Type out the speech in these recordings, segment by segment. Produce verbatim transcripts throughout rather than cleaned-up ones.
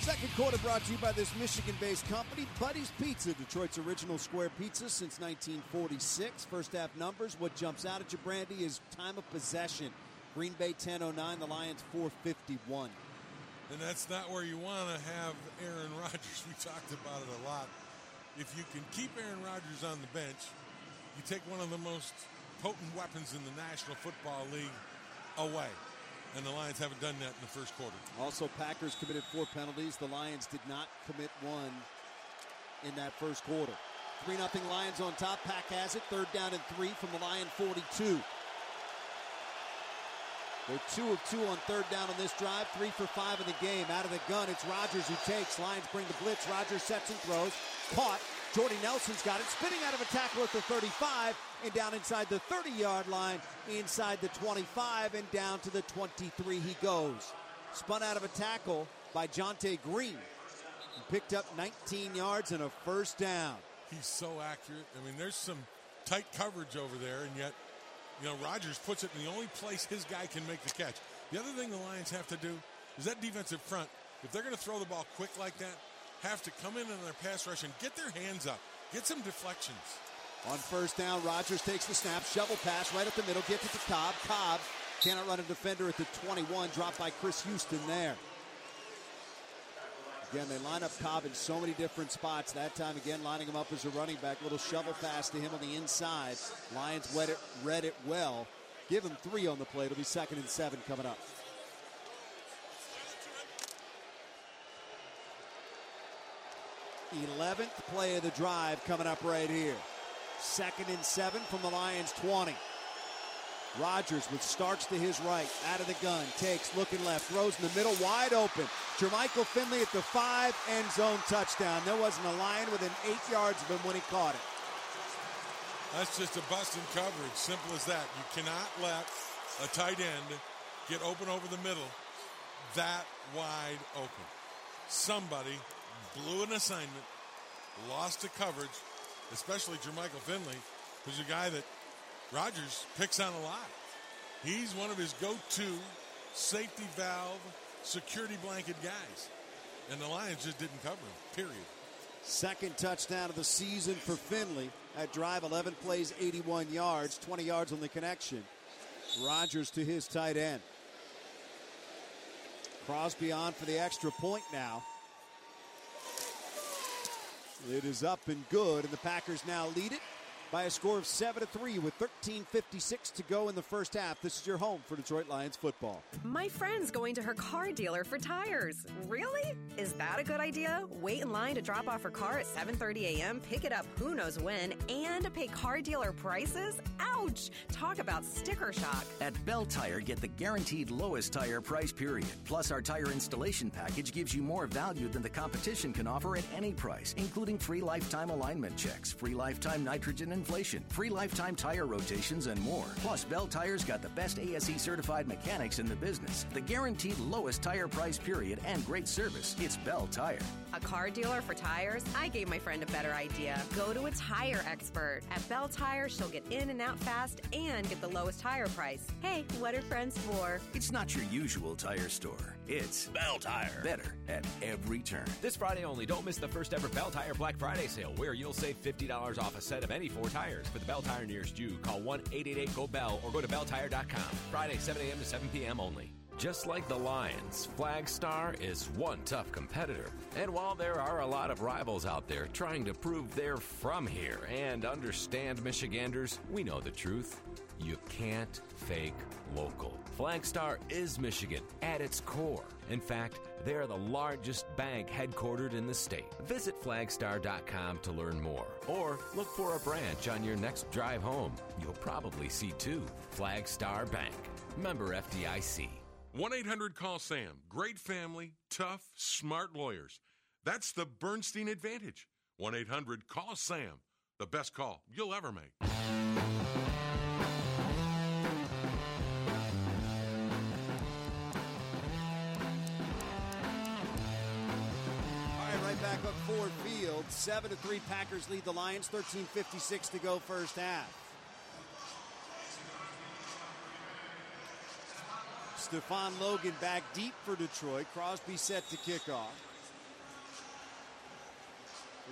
Second quarter brought to you by this Michigan-based company, Buddy's Pizza, Detroit's original square pizza since nineteen forty-six. First half numbers, what jumps out at you, Brandy, is time of possession. Green Bay ten oh nine, the Lions four fifty-one. And that's not where you want to have Aaron Rodgers. We talked about it a lot. If you can keep Aaron Rodgers on the bench, you take one of the most potent weapons in the National Football League away. And the Lions haven't done that in the first quarter. Also, Packers committed four penalties. The Lions did not commit one in that first quarter. three nothing Lions on top. Pack has it. Third down and three from the Lion forty-two. They're two of two on third down on this drive. Three for five in the game. Out of the gun, it's Rodgers who takes. Lions bring the blitz. Rodgers sets and throws. Caught. Jordy Nelson's got it, spinning out of a tackle at the thirty-five and down inside the thirty-yard line, inside the twenty-five and down to the twenty-three he goes. Spun out of a tackle by Jonte Green. He picked up nineteen yards and a first down. He's so accurate. I mean, there's some tight coverage over there, and yet, you know, Rodgers puts it in the only place his guy can make the catch. The other thing the Lions have to do is that defensive front, if they're going to throw the ball quick like that, have to come in on their pass rush and get their hands up. Get some deflections. On first down, Rodgers takes the snap, shovel pass right up the middle, gets it to Cobb. Cobb cannot run a defender at the twenty-one, dropped by Chris Houston there. Again, they line up Cobb in so many different spots. That time, again, lining him up as a running back. Little shovel pass to him on the inside. Lions read it, read it well. Give him three on the play. It'll be second and seven coming up. eleventh play of the drive coming up right here. Second and seven from the Lions twenty. Rodgers with Starks to his right, out of the gun, takes, looking left, throws in the middle, wide open. Jermichael Finley at the five, end zone touchdown. There wasn't a Lion within eight yards of him when he caught it. That's just a bust in coverage, simple as that. You cannot let a tight end get open over the middle that wide open. Somebody blew an assignment, lost to coverage, especially Jermichael Finley, who's a guy that Rodgers picks on a lot. He's one of his go-to safety valve, security blanket guys. And the Lions just didn't cover him, period. Second touchdown of the season for Finley. That drive, eleven plays, eighty-one yards, twenty yards on the connection. Rodgers to his tight end. Crosby on for the extra point now. It is up and good, and the Packers now lead it by a score of seven to three with thirteen fifty-six to go in the first half. This is your home for Detroit Lions football. My friend's going to her car dealer for tires. Really? Is that a good idea? Wait in line to drop off her car at seven thirty a.m., pick it up who knows when, and pay car dealer prices? Ouch! Talk about sticker shock. At Bell Tire, get the guaranteed lowest tire price period. Plus, our tire installation package gives you more value than the competition can offer at any price, including free lifetime alignment checks, free lifetime nitrogen inflation, free lifetime tire rotations, and more. Plus, Bell Tire's got the best A S E certified mechanics in the business, the guaranteed lowest tire price period, and great service. It's Bell Tire. A car dealer for tires? I gave my friend a better idea. Go to a tire expert. At Bell Tire, she'll get in and out fast and get the lowest tire price. Hey, what are friends for? It's not your usual tire store. It's Bell Tire. Better at every turn. This Friday only, don't miss the first ever Bell Tire Black Friday sale, where you'll save fifty dollars off a set of any four tires. For the Bell Tire nearest you, call one eight eight eight G O B E L L or go to bell tire dot com. Friday, seven a.m. to seven p.m. only. Just like the Lions, Flagstar is one tough competitor. And while there are a lot of rivals out there trying to prove they're from here and understand Michiganders, we know the truth. You can't fake local. Flagstar is Michigan at its core. In fact, they're the largest bank headquartered in the state. Visit flagstar dot com to learn more, or look for a branch on your next drive home. You'll probably see two. Flagstar Bank. Member F D I C. one eight hundred call SAM. Great family, tough, smart lawyers. That's the Bernstein advantage. one eight hundred call SAM. The best call you'll ever make. Back up Ford Field. seven to three Packers lead the Lions. thirteen fifty-six to go first half. Stephon Logan back deep for Detroit. Crosby set to kick off.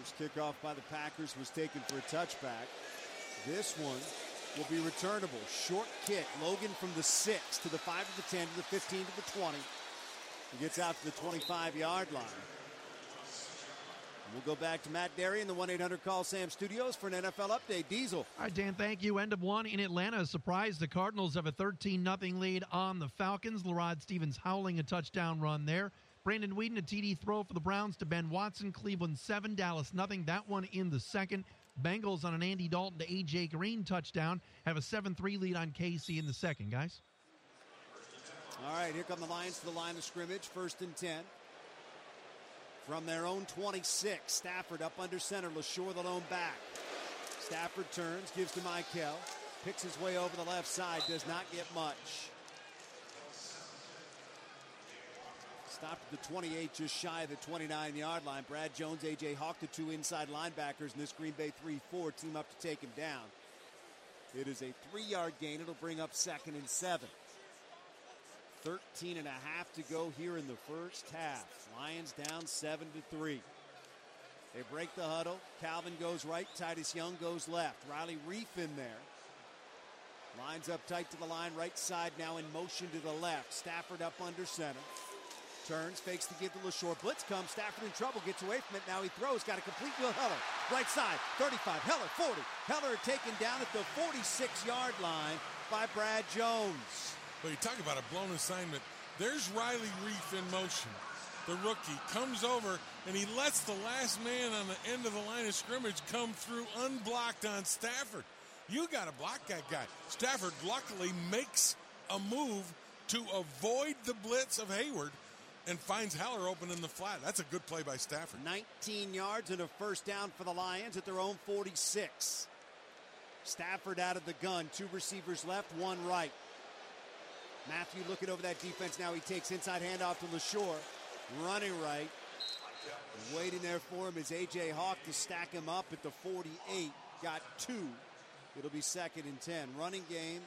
First kickoff by the Packers was taken for a touchback. This one will be returnable. Short kick. Logan from the six to the five to the ten to the fifteen to the twenty. He gets out to the twenty-five-yard line. We'll go back to Matt Derry in the one eight hundred call Sam studios for an N F L update. Diesel. All right, Dan, thank you. End of one in Atlanta. Surprise, the Cardinals have a thirteen nothing lead on the Falcons. Lerod Stevens howling a touchdown run there. Brandon Weeden, a T D throw for the Browns to Ben Watson. Cleveland seven, Dallas nothing. That one in the second. Bengals on an Andy Dalton to A J Green touchdown have a seven three lead on K C in the second, guys. All right, here come the Lions to the line of scrimmage. First and ten. From their own twenty-six, Stafford up under center. LaShore the lone back. Stafford turns, gives to Michael. Picks his way over the left side. Does not get much. Stopped at the twenty-eight, just shy of the twenty-nine-yard line. Brad Jones, A J Hawk, the two inside linebackers in this Green Bay three four team up to take him down. It is a three-yard gain. It'll bring up second and seven. thirteen and a half to go here in the first half. Lions down seven to three. They break the huddle. Calvin goes right. Titus Young goes left. Riley Reif in there. Lines up tight to the line. Right side now in motion to the left. Stafford up under center. Turns, fakes to give to LaShore. Blitz comes. Stafford in trouble. Gets away from it. Now he throws. Got a complete Will Heller. Right side. thirty-five. Heller forty. Heller taken down at the forty-six-yard line by Brad Jones. Well, you talk about a blown assignment. There's Riley Reif in motion. The rookie comes over, and he lets the last man on the end of the line of scrimmage come through unblocked on Stafford. You got to block that guy. Stafford luckily makes a move to avoid the blitz of Hayward and finds Heller open in the flat. That's a good play by Stafford. nineteen yards and a first down for the Lions at their own forty-six. Stafford out of the gun. Two receivers left, one right. Matthew looking over that defense now. He takes inside handoff to LaShore. Running right. Waiting there for him is A J Hawk to stack him up at the forty-eight. Got two. It'll be second and ten. Running game.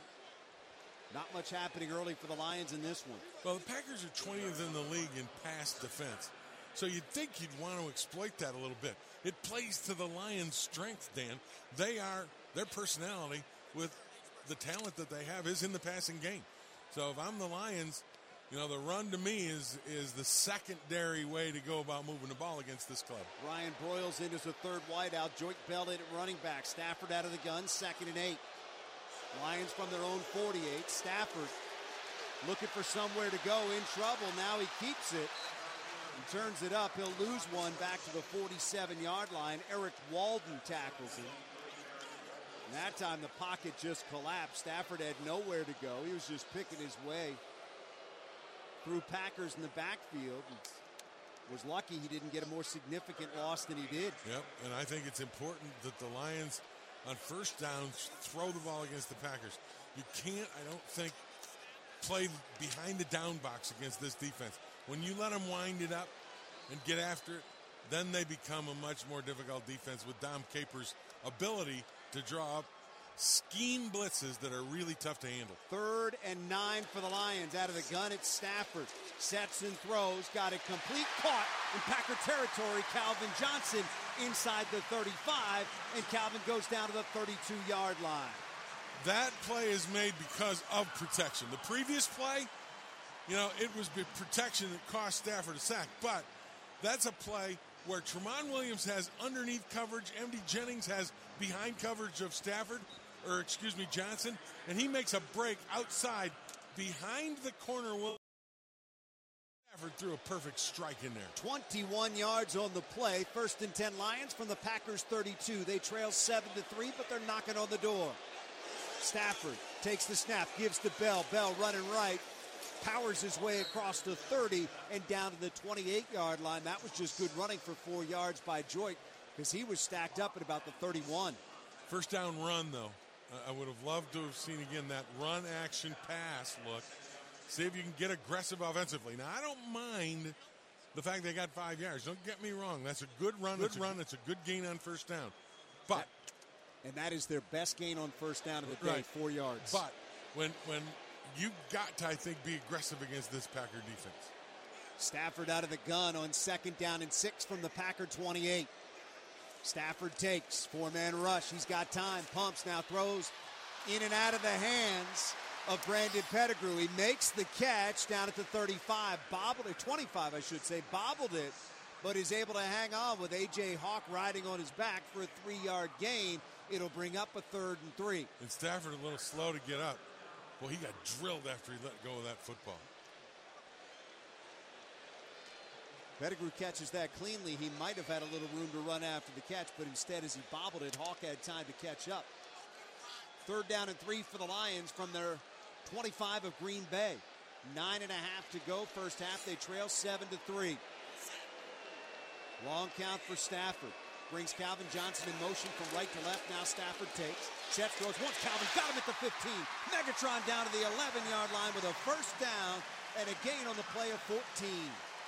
Not much happening early for the Lions in this one. Well, the Packers are twentieth in the league in pass defense. So you'd think you'd want to exploit that a little bit. It plays to the Lions' strength, Dan. They are, their personality with the talent that they have is in the passing game. So if I'm the Lions, you know, the run to me is is the secondary way to go about moving the ball against this club. Ryan Broyles in as a third wideout. Joyke Bell in at running back. Stafford out of the gun, second and eight. Lions from their own forty-eight. Stafford looking for somewhere to go, in trouble. Now he keeps it and turns it up. He'll lose one back to the forty-seven-yard line. Eric Walden tackles him. And that time the pocket just collapsed. Stafford had nowhere to go. He was just picking his way through Packers in the backfield. Was lucky he didn't get a more significant loss than he did. Yep, and I think it's important that the Lions on first downs throw the ball against the Packers. You can't, I don't think, play behind the down box against this defense. When you let them wind it up and get after it, then they become a much more difficult defense with Dom Capers' ability to draw up scheme blitzes that are really tough to handle. Third and nine for the Lions. Out of the gun, it's Stafford. Sets and throws. Got a complete caught in Packer territory. Calvin Johnson inside the thirty-five, and Calvin goes down to the thirty-two-yard line. That play is made because of protection. The previous play, you know, it was the protection that cost Stafford a sack, but that's a play where Tramon Williams has underneath coverage, M D Jennings has behind coverage of Stafford, or excuse me, Johnson, and he makes a break outside behind the corner. Stafford threw a perfect strike in there. twenty-one yards on the play. First and ten Lions from the Packers thirty-two. They trail seven to three, but they're knocking on the door. Stafford takes the snap, gives to Bell. Bell running right. Powers his way across the thirty and down to the twenty-eight-yard line. That was just good running for four yards by Joyke because he was stacked up at about the thirty-one. First down run, though. I would have loved to have seen again that run action pass look. See if you can get aggressive offensively. Now, I don't mind the fact they got five yards. Don't get me wrong. That's a good run. Good it's run. A, it's a good gain on first down. But and that is their best gain on first down of the day, right. four yards. But when when you got to, I think, be aggressive against this Packer defense. Stafford out of the gun on second down and six from the Packer twenty-eight. Stafford takes, four-man rush. He's got time, pumps, now throws in and out of the hands of Brandon Pettigrew. He makes the catch down at the thirty-five, bobbled it, twenty-five I should say, bobbled it, but is able to hang on with A J. Hawk riding on his back for a three-yard gain. It'll bring up a third and three. And Stafford a little slow to get up. Well, he got drilled after he let go of that football. Pettigrew catches that cleanly. He might have had a little room to run after the catch, but instead, as he bobbled it, Hawk had time to catch up. Third down and three for the Lions from their twenty-five of Green Bay. Nine and a half to go. First half, they trail seven to three. Long count for Stafford. Brings Calvin Johnson in motion from right to left. Now Stafford takes. Sets, throws once. Calvin got him at the fifteen. Megatron down to the eleven-yard line with a first down and a gain on the play of fourteen.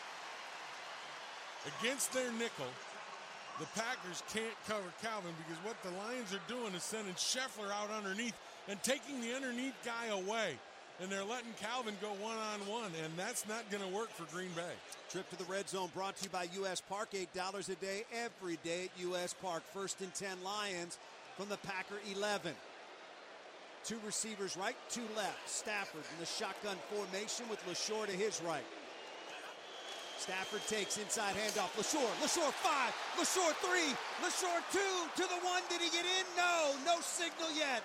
Against their nickel, the Packers can't cover Calvin because what the Lions are doing is sending Scheffler out underneath and taking the underneath guy away. And they're letting Calvin go one-on-one, and that's not going to work for Green Bay. Trip to the red zone brought to you by U S Park. eight dollars a day every day at U S Park. First and ten Lions from the Packer eleven. Two receivers right, two left. Stafford in the shotgun formation with LaShore to his right. Stafford takes inside handoff. LaShore, LaShore five, LaShore three, LaShore two to the one. Did he get in? No, no signal yet.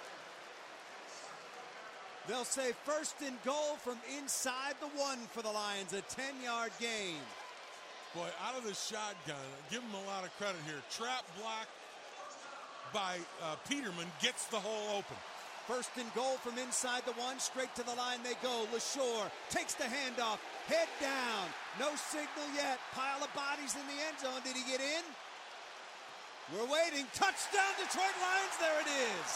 They'll say first and goal from inside the one for the Lions, a ten-yard gain. Boy, out of the shotgun, give him a lot of credit here. Trap block by uh, Peterman gets the hole open. First and goal from inside the one, straight to the line they go. LaShore takes the handoff, head down, no signal yet. Pile of bodies in the end zone. Did he get in? We're waiting. Touchdown, Detroit Lions. There it is.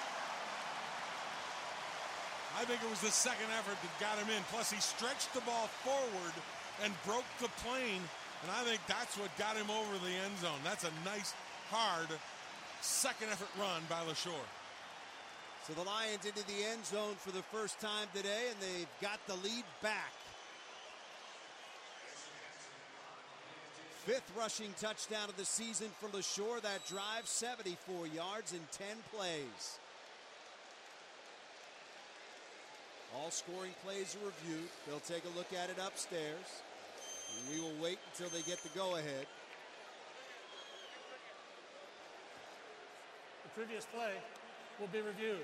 I think it was the second effort that got him in. Plus, he stretched the ball forward and broke the plane, and I think that's what got him over the end zone. That's a nice, hard second effort run by LaShore. So the Lions into the end zone for the first time today, and they've got the lead back. Fifth rushing touchdown of the season for LaShore. That drive, seventy-four yards in ten plays. All scoring plays are reviewed. They'll take a look at it upstairs. And we will wait until they get the go-ahead. The previous play will be reviewed.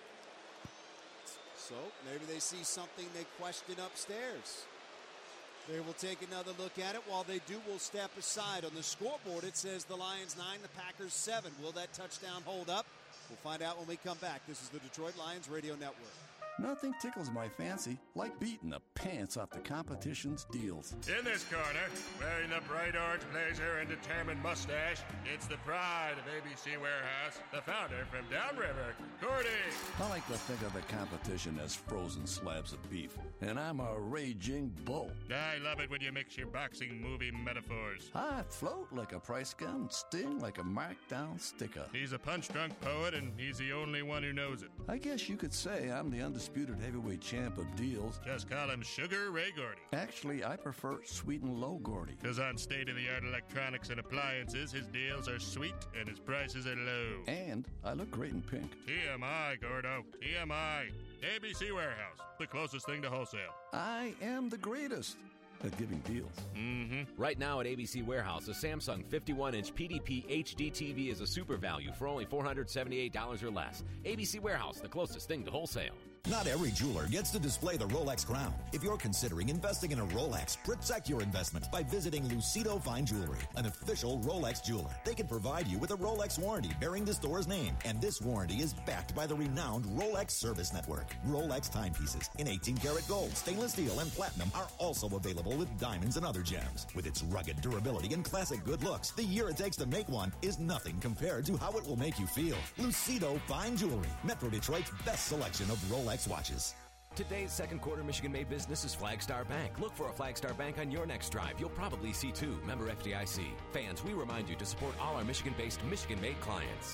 So maybe they see something they question upstairs. They will take another look at it. While they do, we'll step aside. On the scoreboard, it says the Lions nine, the Packers seven. Will that touchdown hold up? We'll find out when we come back. This is the Detroit Lions Radio Network. Nothing tickles my fancy like beating the pants off the competition's deals. In this corner, wearing the bright orange blazer and determined mustache, it's the pride of A B C Warehouse, the founder from downriver, Gordy. I like to think of the competition as frozen slabs of beef, and I'm a raging bull. I love it when you mix your boxing movie metaphors. I float like a price gun, sting like a markdown sticker. He's a punch-drunk poet, and he's the only one who knows it. I guess you could say I'm the undisputed heavyweight champ of deals. Just call him Sugar Ray Gordy. Actually, I prefer sweet and low Gordy. Because on state-of-the-art electronics and appliances, his deals are sweet and his prices are low. And I look great in pink. T M I, Gordo. T M I. A B C Warehouse, the closest thing to wholesale. I am the greatest at giving deals. Mm-hmm. Right now at A B C Warehouse, a Samsung fifty-one inch P D P H D T V is a super value for only four hundred seventy-eight dollars or less. A B C Warehouse, the closest thing to wholesale. Not every jeweler gets to display the Rolex crown. If you're considering investing in a Rolex, protect your investment by visiting Lucido Fine Jewelry, an official Rolex jeweler. They can provide you with a Rolex warranty bearing the store's name, and this warranty is backed by the renowned Rolex Service Network. Rolex timepieces in eighteen karat gold, stainless steel, and platinum are also available with diamonds and other gems. With its rugged durability and classic good looks, the year it takes to make one is nothing compared to how it will make you feel. Lucido Fine Jewelry, Metro Detroit's best selection of Rolex watches. Today's second quarter Michigan-made business is Flagstar Bank. Look for a Flagstar Bank on your next drive. You'll probably see two. Member F D I C. Fans, we remind you to support all our Michigan-based, Michigan-made clients.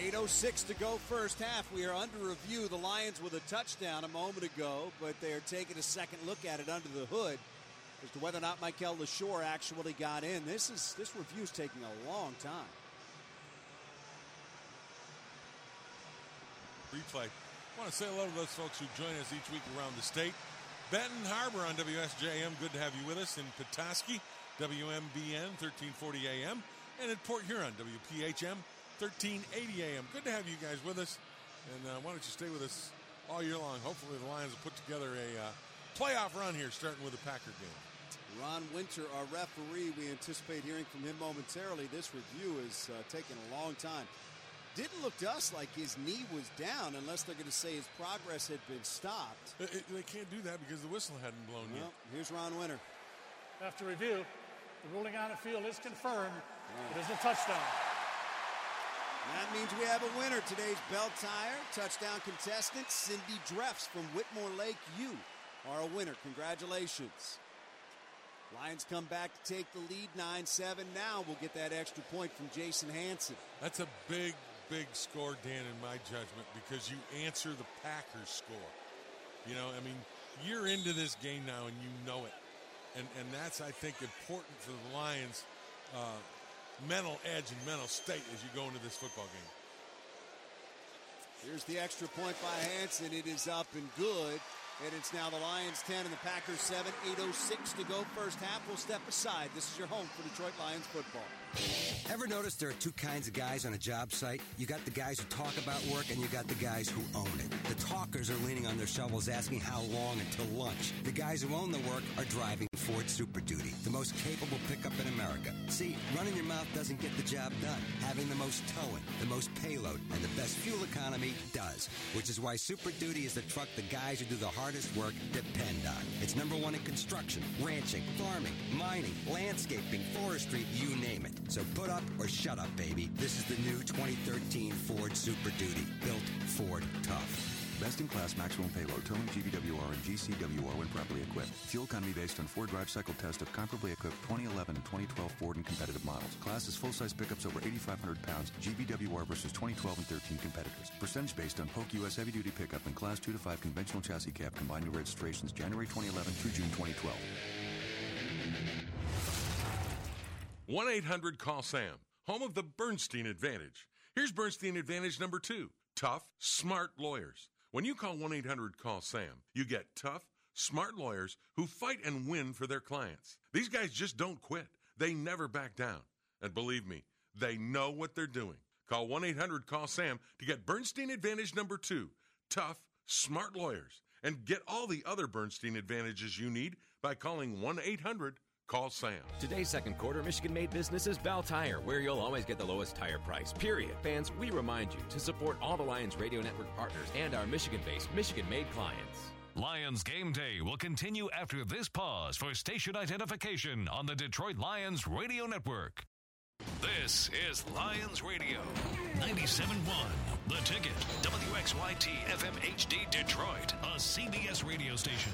eight oh six to go first half. We are under review. The Lions with a touchdown a moment ago, but they are taking a second look at it under the hood as to whether or not Michael LaShore actually got in. This is this review is taking a long time. Replay. I want to say hello to those folks who join us each week around the state. Benton Harbor on W S J M. Good to have you with us. In Petoskey, W M B N, thirteen forty A M. And in Port Huron, W P H M, thirteen eighty A M. Good to have you guys with us. And uh, why don't you stay with us all year long. Hopefully the Lions will put together a uh, playoff run here, starting with the Packer game. Ron Winter, our referee, we anticipate hearing from him momentarily. This review is uh, taking a long time. Didn't look to us like his knee was down unless they're going to say his progress had been stopped. They, they can't do that because the whistle hadn't blown well, yet. Here's Ron Winter. After review, the ruling on the field is confirmed. It is a touchdown. That means we have a winner. Today's Bell Tire touchdown contestant, Cindy Dreffs from Whitmore Lake. You are a winner. Congratulations. Lions come back to take the lead nine seven. Now we'll get that extra point from Jason Hanson. That's a big, big score, Dan, in my judgment, because you answer the Packers score. You know, I mean, you're into this game now and you know it. And and that's, I think, important for the Lions' uh, mental edge and mental state as you go into this football game. Here's the extra point by Hanson. It is up and good. And it's now the Lions ten and the Packers seven. eight oh six to go first half. We'll step aside. This is your home for Detroit Lions football. Ever notice there are two kinds of guys on a job site? You got the guys who talk about work, and you got the guys who own it. The talkers are leaning on their shovels asking how long until lunch. The guys who own the work are driving Ford Super Duty, the most capable pickup in America. See, running your mouth doesn't get the job done. Having the most towing, the most payload, and the best fuel economy does. Which is why Super Duty is the truck the guys who do the hardest work depend on. It's number one in construction, ranching, farming, mining, landscaping, forestry, you name it. So put up or shut up, baby. This is the new twenty thirteen Ford Super Duty. Built Ford tough. Best in class maximum payload, towing G V W R and G C W R when properly equipped. Fuel economy based on Ford drive cycle test of comparably equipped twenty eleven and twenty twelve Ford and competitive models. Class is full-size pickups over eighty-five hundred pounds. G V W R versus twenty twelve and thirteen competitors. Percentage based on Polk U S heavy-duty pickup and Class two to five conventional chassis cab combined new registrations January twenty eleven through June twenty twelve. one eight hundred call Sam, home of the Bernstein Advantage. Here's Bernstein Advantage number two. Tough, smart lawyers. When you call one eight hundred call Sam, you get tough, smart lawyers who fight and win for their clients. These guys just don't quit. They never back down. And believe me, they know what they're doing. Call one eight hundred call Sam to get Bernstein Advantage number two. Tough, smart lawyers. And get all the other Bernstein Advantages you need by calling one eight hundred call Sam. Today's second quarter, Michigan-made business is Bell Tire, where you'll always get the lowest tire price, period. Fans, we remind you to support all the Lions Radio Network partners and our Michigan-based, Michigan-made clients. Lions Game Day will continue after this pause for station identification on the Detroit Lions Radio Network. This is Lions Radio, ninety-seven point one, The Ticket, W X Y T F M H D Detroit, a C B S radio station.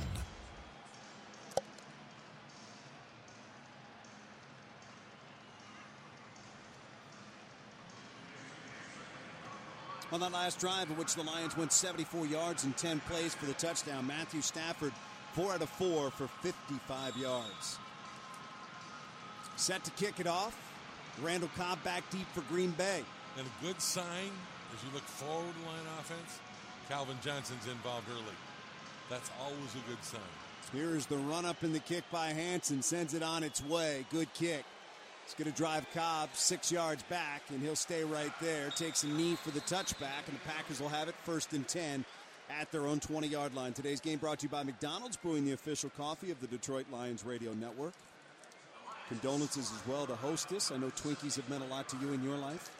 On that last drive, in which the Lions went seventy-four yards and ten plays for the touchdown, Matthew Stafford, four out of four for fifty-five yards. Set to kick it off. Randall Cobb back deep for Green Bay. And a good sign as you look forward to line offense, Calvin Johnson's involved early. That's always a good sign. Here's the run up in the kick by Hanson. Sends it on its way. Good kick. It's going to drive Cobb six yards back, and he'll stay right there. Takes a knee for the touchback, and the Packers will have it first and ten at their own twenty-yard line. Today's game brought to you by McDonald's, brewing the official coffee of the Detroit Lions Radio Network. Condolences as well to Hostess. I know Twinkies have meant a lot to you in your life.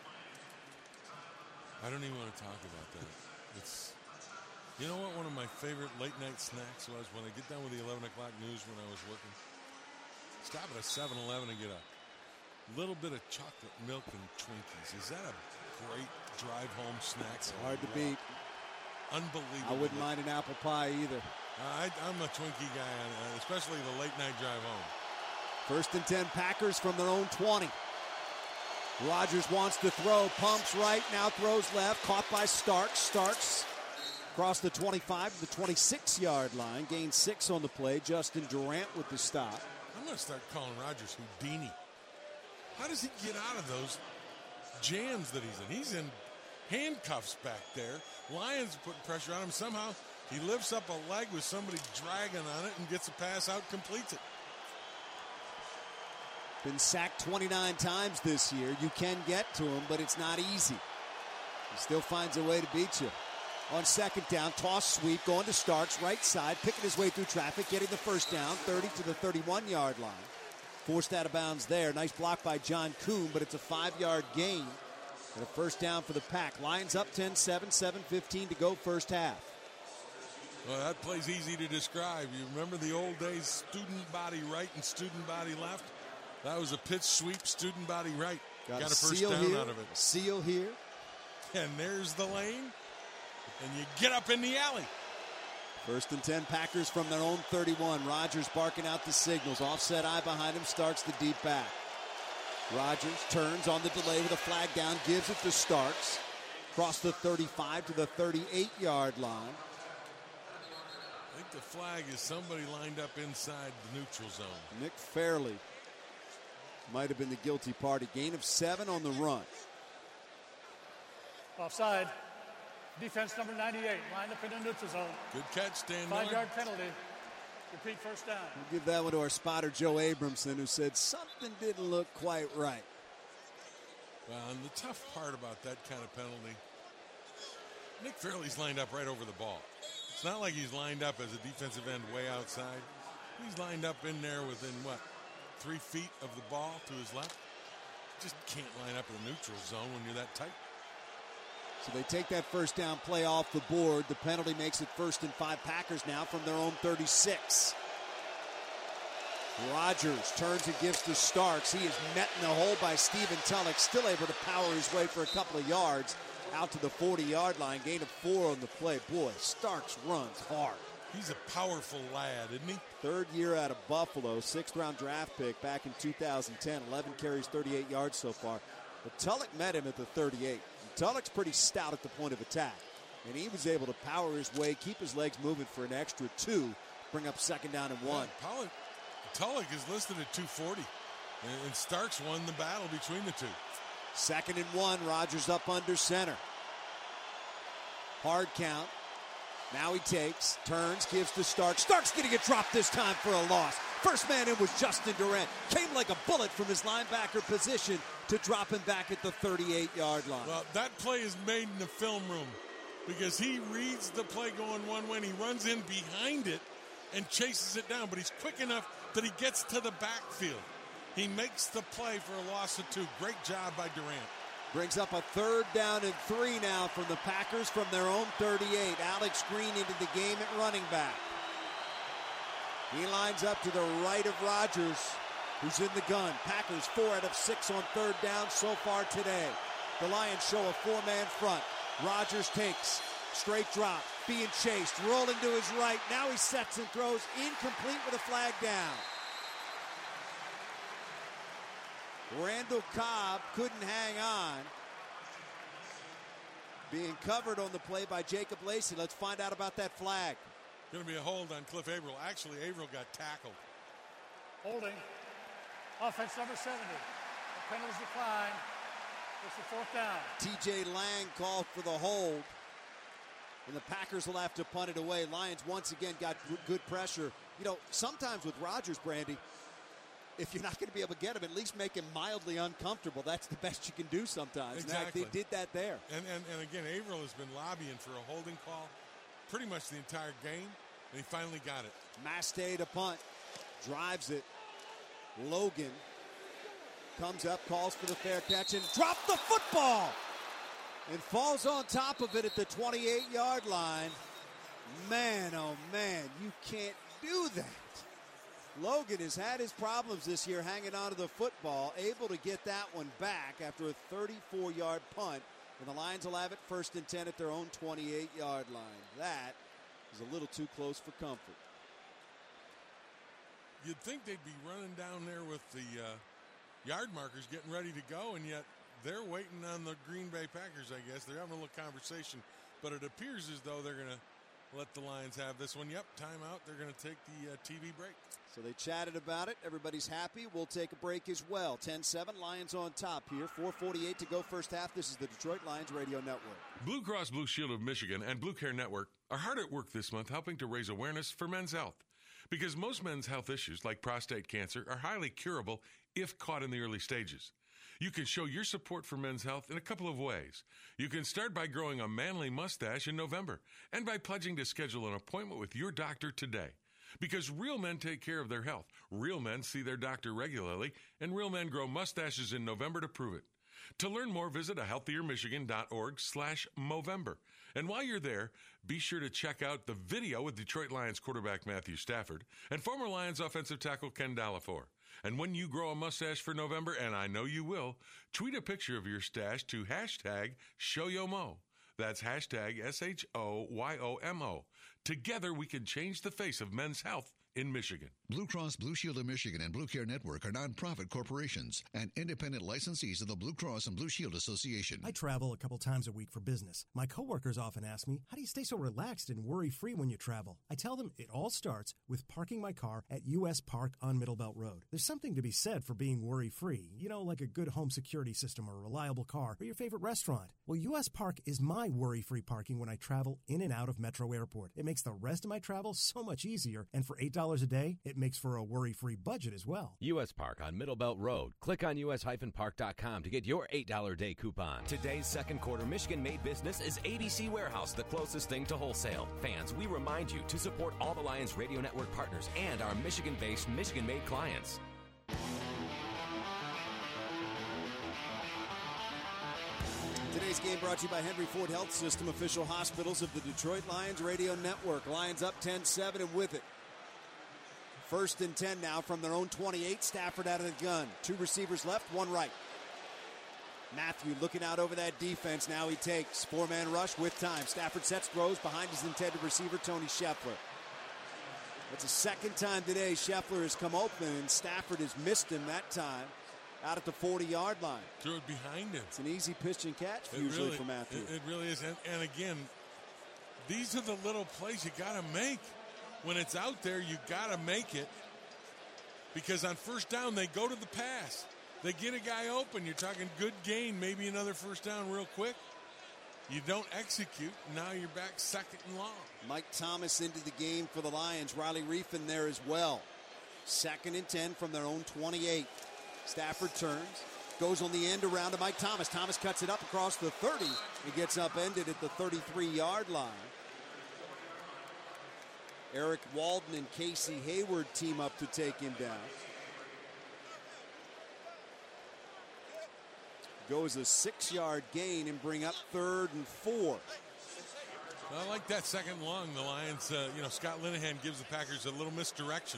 I don't even want to talk about that. It's, you know what one of my favorite late-night snacks was? When I get done with the eleven o'clock news when I was working. Stop at a seven eleven and get a little bit of chocolate milk and Twinkies. Is that a great drive-home snack? It's hard to beat. Unbelievable. I wouldn't mind an apple pie either. Uh, I, I'm a Twinkie guy, uh, especially the late-night drive home. First and ten, Packers from their own twenty. Rodgers wants to throw, pumps right, now throws left, caught by Starks. Starks across the twenty-five to the twenty-six-yard line, gained six on the play. Justin Durant with the stop. I'm going to start calling Rodgers Houdini. How does he get out of those jams that he's in? He's in handcuffs back there. Lions putting pressure on him. Somehow he lifts up a leg with somebody dragging on it and gets a pass out, completes it. Been sacked twenty-nine times this year. You can get to him, but it's not easy. He still finds a way to beat you. On second down, toss sweep, going to Starks, right side, picking his way through traffic, getting the first down, thirty to the thirty-one-yard line. Forced out of bounds there. Nice block by John Kuhn, but it's a five-yard gain. And a first down for the Pack. Lions up ten seven, seven fifteen to go first half. Well, that play's easy to describe. You remember the old days, student body right and student body left? That was a pitch sweep, student body right. Got, Got a, a first seal down here, out of it. A seal here. And there's the lane. And you get up in the alley. First and ten, Packers from their own thirty-one. Rodgers barking out the signals. Offset eye behind him, starts the deep back. Rodgers turns on the delay with a flag down, gives it to Starks. Across the thirty-five to the thirty-eight-yard line. I think the flag is somebody lined up inside the neutral zone. Nick Fairley might have been the guilty party. Gain of seven on the run. Offside. Defense number ninety-eight, lined up in the neutral zone. Good catch, Dan Miller. Five-yard penalty. Repeat first down. We'll give that one to our spotter, Joe Abramson, who said something didn't look quite right. Well, and the tough part about that kind of penalty, Nick Fairley's lined up right over the ball. It's not like he's lined up as a defensive end way outside. He's lined up in there within, what, three feet of the ball to his left. Just can't line up in the neutral zone when you're that tight. So they take that first down play off the board. The penalty makes it first and five. Packers now from their own thirty-six. Rodgers turns and gives to Starks. He is met in the hole by Stephen Tulloch, still able to power his way for a couple of yards out to the forty-yard line. Gain of four on the play. Boy, Starks runs hard. He's a powerful lad, isn't he? Third year out of Buffalo, sixth round draft pick back in two thousand ten. eleven carries, thirty-eight yards so far. But Tulloch met him at the thirty-eight. Tulloch's pretty stout at the point of attack, and he was able to power his way, keep his legs moving for an extra two, bring up second down and one. Yeah, Tulloch is listed at two forty, and Starks won the battle between the two. Second and one, Rodgers up under center. Hard count. Now he takes, turns, gives to Starks. Starks getting it dropped this time for a loss. First man in was Justin Durant. Came like a bullet from his linebacker position to drop him back at the thirty-eight-yard line. Well, that play is made in the film room because he reads the play going one way and he runs in behind it and chases it down. But he's quick enough that he gets to the backfield. He makes the play for a loss of two. Great job by Durant. Brings up a third down and three now from the Packers from their own thirty-eight. Alex Green into the game at running back. He lines up to the right of Rodgers, who's in the gun. Packers four out of six on third down so far today. The Lions show a four-man front. Rodgers takes, straight drop, being chased, rolling to his right. Now he sets and throws, incomplete with a flag down. Randall Cobb couldn't hang on. Being covered on the play by Jacob Lacey. Let's find out about that flag. Going to be a hold on Cliff Averill. Actually, Averill got tackled. Holding. Offense number seventy. The penalties decline. It's the fourth down. T J Lang called for the hold. And the Packers will have to punt it away. Lions once again got good pressure. You know, sometimes with Rodgers, Brandy, if you're not going to be able to get him, at least make him mildly uncomfortable. That's the best you can do sometimes. Exactly. And they did that there. And, and, and again, Averill has been lobbying for a holding call pretty much the entire game, and he finally got it. Mastay to punt. Drives it. Logan comes up, calls for the fair catch, and dropped the football! And falls on top of it at the twenty-eight-yard line. Man, oh man, you can't do that. Logan has had his problems this year hanging on to the football, able to get that one back after a thirty-four-yard punt. And the Lions will have it first and ten at their own twenty-eight-yard line. That is a little too close for comfort. You'd think they'd be running down there with the uh, yard markers getting ready to go, and yet they're waiting on the Green Bay Packers, I guess. They're having a little conversation, but it appears as though they're going to let the Lions have this one. Yep, timeout. They're going to take the uh, T V break. So they chatted about it. Everybody's happy. We'll take a break as well. ten seven, Lions on top here. four forty-eight to go first half. This is the Detroit Lions Radio Network. Blue Cross Blue Shield of Michigan and Blue Care Network are hard at work this month helping to raise awareness for men's health. Because most men's health issues, like prostate cancer, are highly curable if caught in the early stages. You can show your support for men's health in a couple of ways. You can start by growing a manly mustache in November and by pledging to schedule an appointment with your doctor today. Because real men take care of their health, real men see their doctor regularly, and real men grow mustaches in November to prove it. To learn more, visit a healthier michigan dot org slash Movember. And while you're there, be sure to check out the video with Detroit Lions quarterback Matthew Stafford and former Lions offensive tackle Ken Dallafior. And when you grow a mustache for November, and I know you will, tweet a picture of your stash to hashtag ShowYoMo. That's hashtag S H O Y O M O. Together, we can change the face of men's health in Michigan. Blue Cross Blue Shield of Michigan and Blue Care Network are nonprofit corporations and independent licensees of the Blue Cross and Blue Shield Association. I travel a couple times a week for business. My coworkers often ask me, how do you stay so relaxed and worry-free when you travel? I tell them it all starts with parking my car at U S Park on Middle Belt Road. There's something to be said for being worry-free, you know, like a good home security system or a reliable car or your favorite restaurant. Well, U S Park is my worry-free parking when I travel in and out of Metro Airport. It makes the rest of my travel so much easier, and for eight dollars a day, it makes for a worry-free budget as well. U S Park on Middle Belt Road. Click on U S park dot com to get your eight dollars a day coupon. Today's second quarter Michigan-made business is A B C Warehouse, the closest thing to wholesale. Fans, we remind you to support all the Lions Radio Network partners and our Michigan-based, Michigan-made clients. Today's game brought to you by Henry Ford Health System, official hospitals of the Detroit Lions Radio Network. Lions up ten seven and with it. First and ten now from their own twenty-eight. Stafford out of the gun. Two receivers left, one right. Matthew looking out over that defense. Now he takes four-man rush with time. Stafford sets, throws behind his intended receiver, Tony Scheffler. It's the second time today Scheffler has come open, and Stafford has missed him that time out at the forty-yard line. Threw it behind him. It's an easy pitch and catch It usually really, for Matthew. It, it really is. And, and again, these are the little plays you got to make. When it's out there, you got to make it, because on first down, they go to the pass. They get a guy open. You're talking good gain, maybe another first down real quick. You don't execute. Now you're back second and long. Mike Thomas into the game for the Lions. Riley Reef in there as well. Second and ten from their own twenty-eight. Stafford turns, goes on the end around to Mike Thomas. Thomas cuts it up across the thirty. He gets upended at the thirty-three-yard line. Eric Walden and Casey Hayward team up to take him down. Goes a six-yard gain and bring up third and four. I like that second and long. The Lions, uh, you know, Scott Linehan gives the Packers a little misdirection.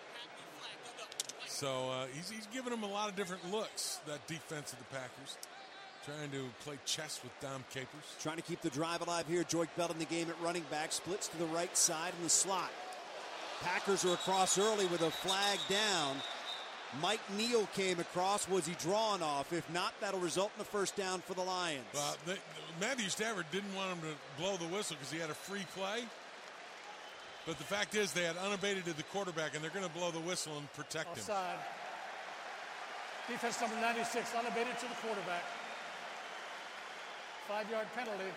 So uh, he's, he's giving them a lot of different looks, that defense of the Packers. Trying to play chess with Dom Capers. Trying to keep the drive alive here. Joik Bell in the game at running back. Splits to the right side in the slot. Packers are across early with a flag down. Mike Neal came across. Was he drawn off? If not, that'll result in the first down for the Lions. Well, they, Matthew Stafford didn't want him to blow the whistle because he had a free play. But the fact is they had unabated to the quarterback, and they're going to blow the whistle and protect him. Offside. Defense number ninety-six, unabated to the quarterback. Five-yard penalty.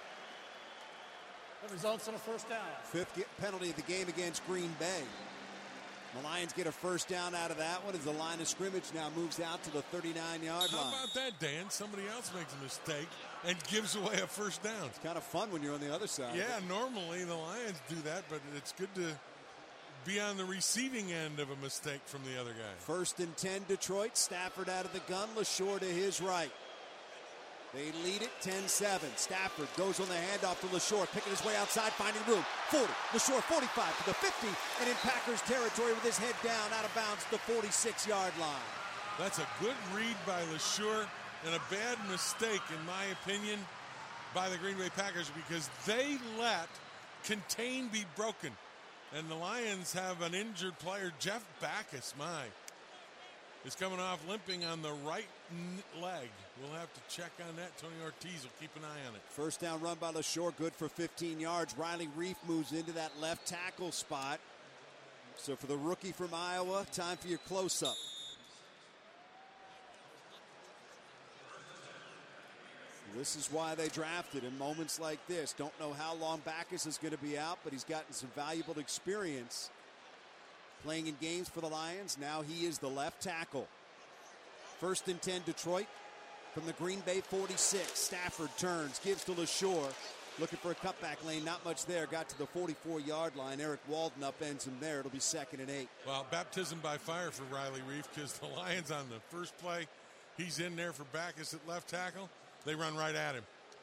That results in a first down. Fifth penalty of the game against Green Bay. The Lions get a first down out of that one as the line of scrimmage now moves out to the thirty-nine-yard line. How about that, Dan? Somebody else makes a mistake and gives away a first down. It's kind of fun when you're on the other side. Yeah, normally the Lions do that, but it's good to be on the receiving end of a mistake from the other guy. First and ten, Detroit. Stafford out of the gun. LaShore to his right. They lead it ten seven. Stafford goes on the handoff to LaShore, picking his way outside, finding room. forty. LaShore forty-five to the fifty, and in Packers territory with his head down, out of bounds to the forty-six-yard line. That's a good read by LaShore and a bad mistake, in my opinion, by the Green Bay Packers, because they let contain be broken. And the Lions have an injured player, Jeff Backus, my, is coming off limping on the right n- leg. We'll have to check on that. Tony Ortiz will keep an eye on it. First down run by LaShore, good for fifteen yards. Riley Reef moves into that left tackle spot. So for the rookie from Iowa, time for your close-up. This is why they drafted him. Moments like this. Don't know how long Backus is going to be out, but he's gotten some valuable experience playing in games for the Lions. Now he is the left tackle. First and ten, Detroit from the Green Bay forty-six. Stafford turns, gives to LaShore. Looking for a cutback lane. Not much there. Got to the forty-four-yard line. Eric Walden upends him there. It'll be second and eight. Well, baptism by fire for Riley Reef because the Lions on the first play, he's in there for Backus at left tackle. They run right at him.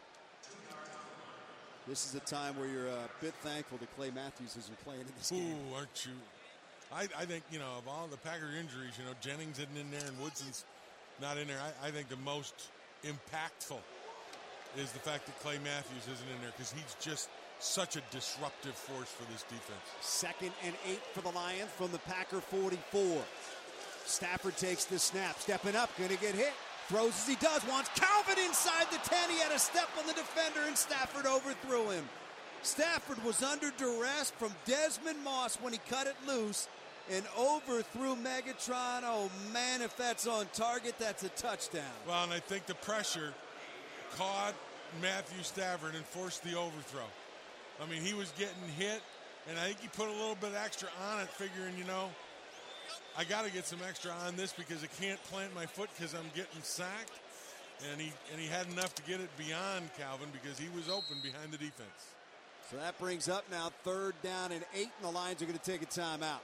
This is a time where you're a bit thankful that Clay Matthews isn't playing in this Ooh, game. Ooh, aren't you? I, I think, you know, of all the Packer injuries, you know, Jennings isn't in there and Woodson's not in there. I, I think the most impactful is the fact that Clay Matthews isn't in there because he's just such a disruptive force for this defense. Second and eight for the Lions from the Packer forty-four. Stafford takes the snap, stepping up, going to get hit. Throws as he does, wants Calvin inside the ten. He had a step on the defender, and Stafford overthrew him. Stafford was under duress from Desmond Moss when he cut it loose and overthrew Megatron. Oh, man, if that's on target, that's a touchdown. Well, and I think the pressure caught Matthew Stafford and forced the overthrow. I mean, he was getting hit, and I think he put a little bit extra on it, figuring, you know, I got to get some extra on this because I can't plant my foot because I'm getting sacked. And he and he had enough to get it beyond Calvin because he was open behind the defense. So that brings up now third down and eight, and the Lions are going to take a timeout.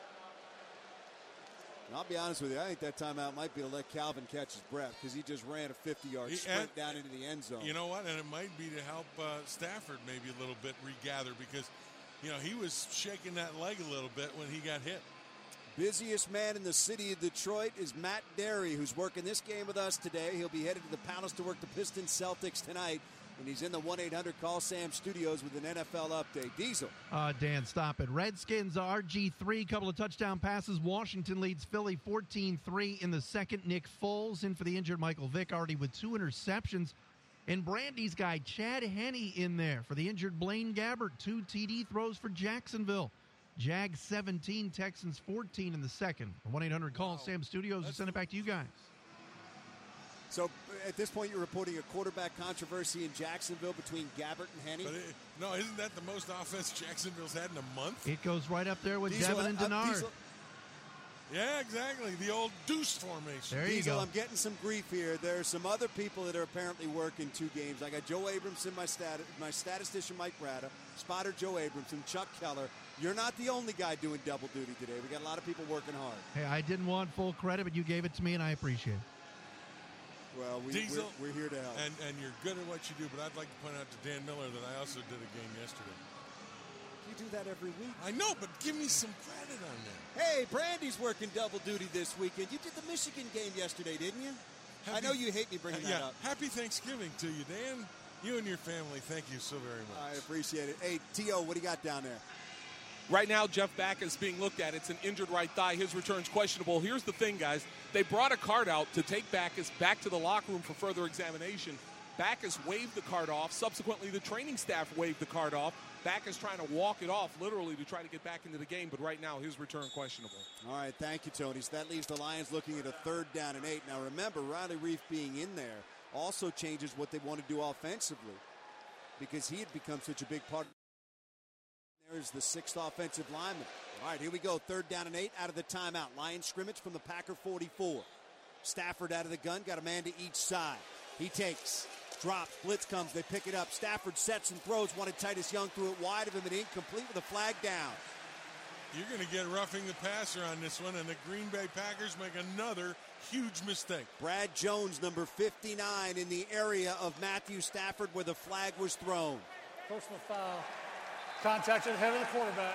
And I'll be honest with you, I think that timeout might be to let Calvin catch his breath because he just ran a fifty-yard sprint and, down into the end zone. You know what? And it might be to help uh, Stafford maybe a little bit regather because, you know, he was shaking that leg a little bit when he got hit. Busiest man in the city of Detroit is Matt Derry, who's working this game with us today. He'll be headed to the Palace to work the Pistons Celtics tonight. And he's in the one eight hundred call Sam studios with an N F L update. Diesel. Uh, Dan, stop it. Redskins, R G three, couple of touchdown passes. Washington leads Philly fourteen three in the second. Nick Foles in for the injured Michael Vick, already with two interceptions. And Brandy's guy, Chad Henne, in there for the injured Blaine Gabbert. Two T D throws for Jacksonville. Jags seventeen, Texans fourteen in the second. one eight hundred call wow. Sam studios to send it back to you guys. So at this point, you're reporting a quarterback controversy in Jacksonville between Gabbert and Henne? But it, no, isn't that the most offense Jacksonville's had in a month? It goes right up there with Diesel, Devin and uh, Denard. Diesel. Yeah, exactly. The old deuce formation. There you Diesel, go. I'm getting some grief here. There are some other people that are apparently working two games. I got Joe Abramson, my stat, my statistician Mike Bratta, spotter Joe Abramson, Chuck Keller. You're not the only guy doing double duty today. We got a lot of people working hard. Hey, I didn't want full credit, but you gave it to me, and I appreciate it. Well, we, Diesel, we're, we're here to help. And, and you're good at what you do, but I'd like to point out to Dan Miller that I also did a game yesterday. You do that every week. I know, but give me some credit on that. Hey, Brandy's working double duty this weekend. You did the Michigan game yesterday, didn't you? Happy, I know you hate me bringing uh, yeah, that up. Happy Thanksgiving to you, Dan. You and your family, thank you so very much. I appreciate it. Hey, T O, what do you got down there? Right now, Jeff Backus being looked at. It's an injured right thigh. His return's questionable. Here's the thing, guys. They brought a card out to take Backus back to the locker room for further examination. Backus waved the card off. Subsequently, the training staff waved the card off. Backus trying to walk it off, literally, to try to get back into the game. But right now, his return questionable. All right, thank you, Tony. So that leaves the Lions looking at a third down and eight. Now, remember, Riley Reef being in there also changes what they want to do offensively because he had become such a big part. There's the sixth offensive lineman. All right, here we go. Third down and eight out of the timeout. Lions scrimmage from the Packer forty-four. Stafford out of the gun. Got a man to each side. He takes, drops, blitz comes. They pick it up. Stafford sets and throws. Wanted Titus Young, threw it wide of him and incomplete with a flag down. You're going to get roughing the passer on this one, and the Green Bay Packers make another huge mistake. Brad Jones, number fifty-nine, in the area of Matthew Stafford where the flag was thrown. Personal foul. Contact at the head of the quarterback.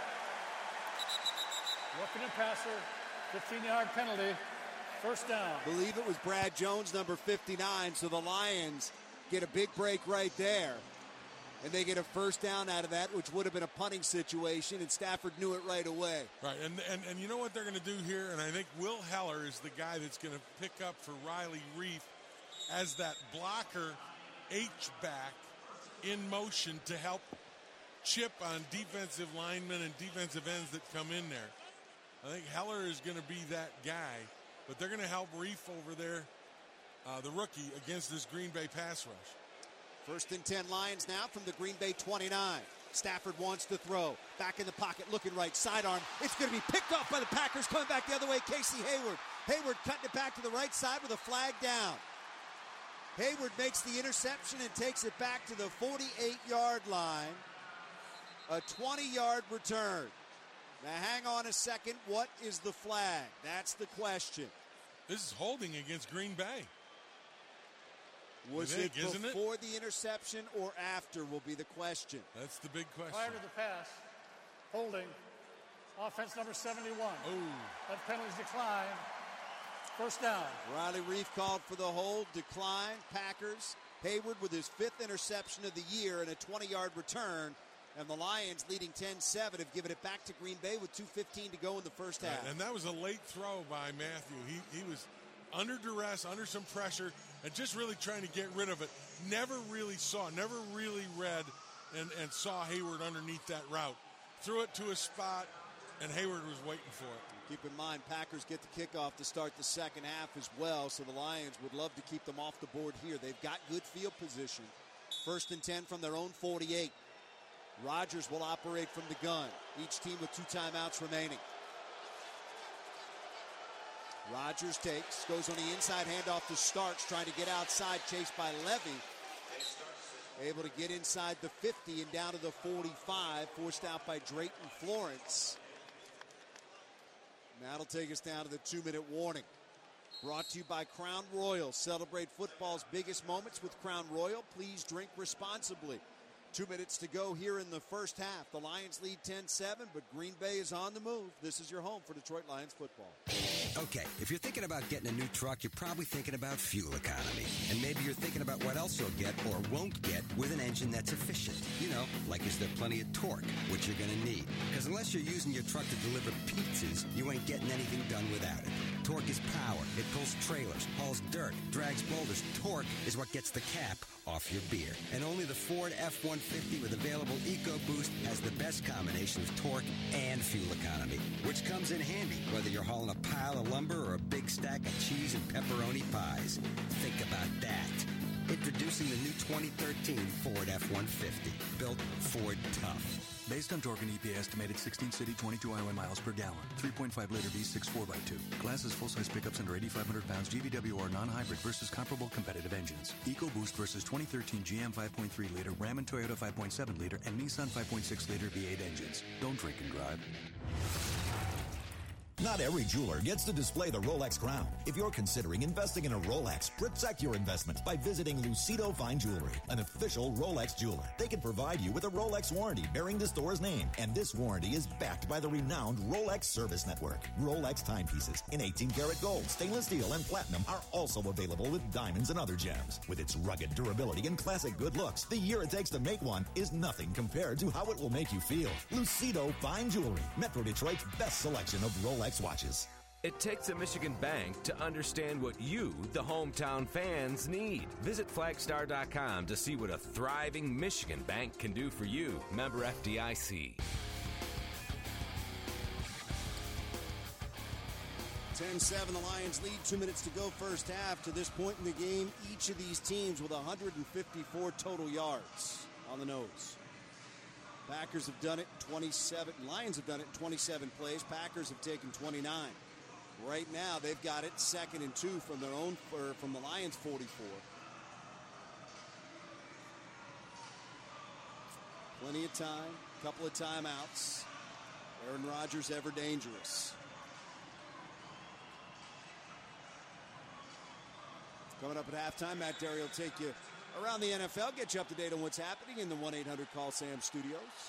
Roughing the passer. fifteen-yard penalty. First down. Believe it was Brad Jones, number fifty-nine, so the Lions get a big break right there. And they get a first down out of that, which would have been a punting situation, and Stafford knew it right away. Right, and and, and you know what they're going to do here? And I think Will Heller is the guy that's going to pick up for Riley Reef as that blocker H-back in motion to help chip on defensive linemen and defensive ends that come in there. I think Heller is going to be that guy, but they're going to help Reef over there, uh, the rookie, against this Green Bay pass rush. First and ten Lions now from the Green Bay twenty-nine. Stafford wants to throw. Back in the pocket, looking right, sidearm. It's going to be picked off by the Packers, coming back the other way, Casey Hayward. Hayward cutting it back to the right side with a flag down. Hayward makes the interception and takes it back to the forty-eight-yard line. A twenty-yard return. Now, hang on a second. What is the flag? That's the question. This is holding against Green Bay. Was think, it isn't before it? the interception or after will be the question. That's the big question. Prior to the pass, holding, offense number seventy-one. Oh. That penalty's declined. First down. Riley Reef called for the hold, decline. Packers. Hayward with his fifth interception of the year and a twenty-yard return. And the Lions, leading ten seven, have given it back to Green Bay with two fifteen to go in the first half. Right, and that was a late throw by Matthew. He, he was under duress, under some pressure, and just really trying to get rid of it. Never really saw, never really read and, and saw Hayward underneath that route. Threw it to a spot, and Hayward was waiting for it. Keep in mind, Packers get the kickoff to start the second half as well, so the Lions would love to keep them off the board here. They've got good field position. First and ten from their own forty-eight. Rodgers will operate from the gun. Each team with two timeouts remaining. Rodgers takes, goes on the inside handoff to Starks, trying to get outside, chased by Levy. Able to get inside the fifty and down to the forty-five, forced out by Drayton Florence. And that'll take us down to the two-minute warning. Brought to you by Crown Royal. Celebrate football's biggest moments with Crown Royal. Please drink responsibly. Two minutes to go here in the first half. The Lions lead ten seven, but Green Bay is on the move. This is your home for Detroit Lions football. Okay, if you're thinking about getting a new truck, you're probably thinking about fuel economy. And maybe you're thinking about what else you'll get or won't get with an engine that's efficient. You know, like is there plenty of torque, which you're going to need. Because unless you're using your truck to deliver pizzas, you ain't getting anything done without it. Torque is power. It pulls trailers, hauls dirt, drags boulders. Torque is what gets the cap off your beer. And only the Ford F one fifty with available EcoBoost has the best combination of torque and fuel economy, which comes in handy whether you're hauling a pile of lumber or a big stack of cheese and pepperoni pies. Think about that. Introducing the new twenty thirteen Ford F one fifty, built Ford tough. Based on torque and E P A estimated sixteen city, twenty-two highway miles per gallon. three point five liter V six four by two. Class is full-size pickups under eighty-five hundred pounds. G V W R non-hybrid versus comparable competitive engines. EcoBoost versus twenty thirteen G M five point three liter, Ram and Toyota five point seven liter, and Nissan five point six liter V eight engines. Don't drink and drive. Not every jeweler gets to display the Rolex crown. If you're considering investing in a Rolex, protect your investment by visiting Lucido Fine Jewelry, an official Rolex jeweler. They can provide you with a Rolex warranty bearing the store's name, and this warranty is backed by the renowned Rolex Service Network. Rolex timepieces in eighteen karat gold, stainless steel, and platinum are also available with diamonds and other gems. With its rugged durability and classic good looks, the year it takes to make one is nothing compared to how it will make you feel. Lucido Fine Jewelry, Metro Detroit's best selection of Rolex watches. It takes a Michigan bank to understand what you, the hometown fans, need. Visit Flagstar dot com to see what a thriving Michigan bank can do for you. Member F D I C. ten seven, the Lions lead. Two minutes to go first half. To this point in the game, each of these teams with one hundred fifty-four total yards on the nose. Packers have done it in twenty-seven. Lions have done it in twenty-seven plays. Packers have taken twenty-nine. Right now, they've got it second and two from their own, or from the Lions' forty-four. Plenty of time, couple of timeouts. Aaron Rodgers ever dangerous. Coming up at halftime, Matt Derry will take you around the N F L, get you up to date on what's happening in the one eight hundred call Sam studios.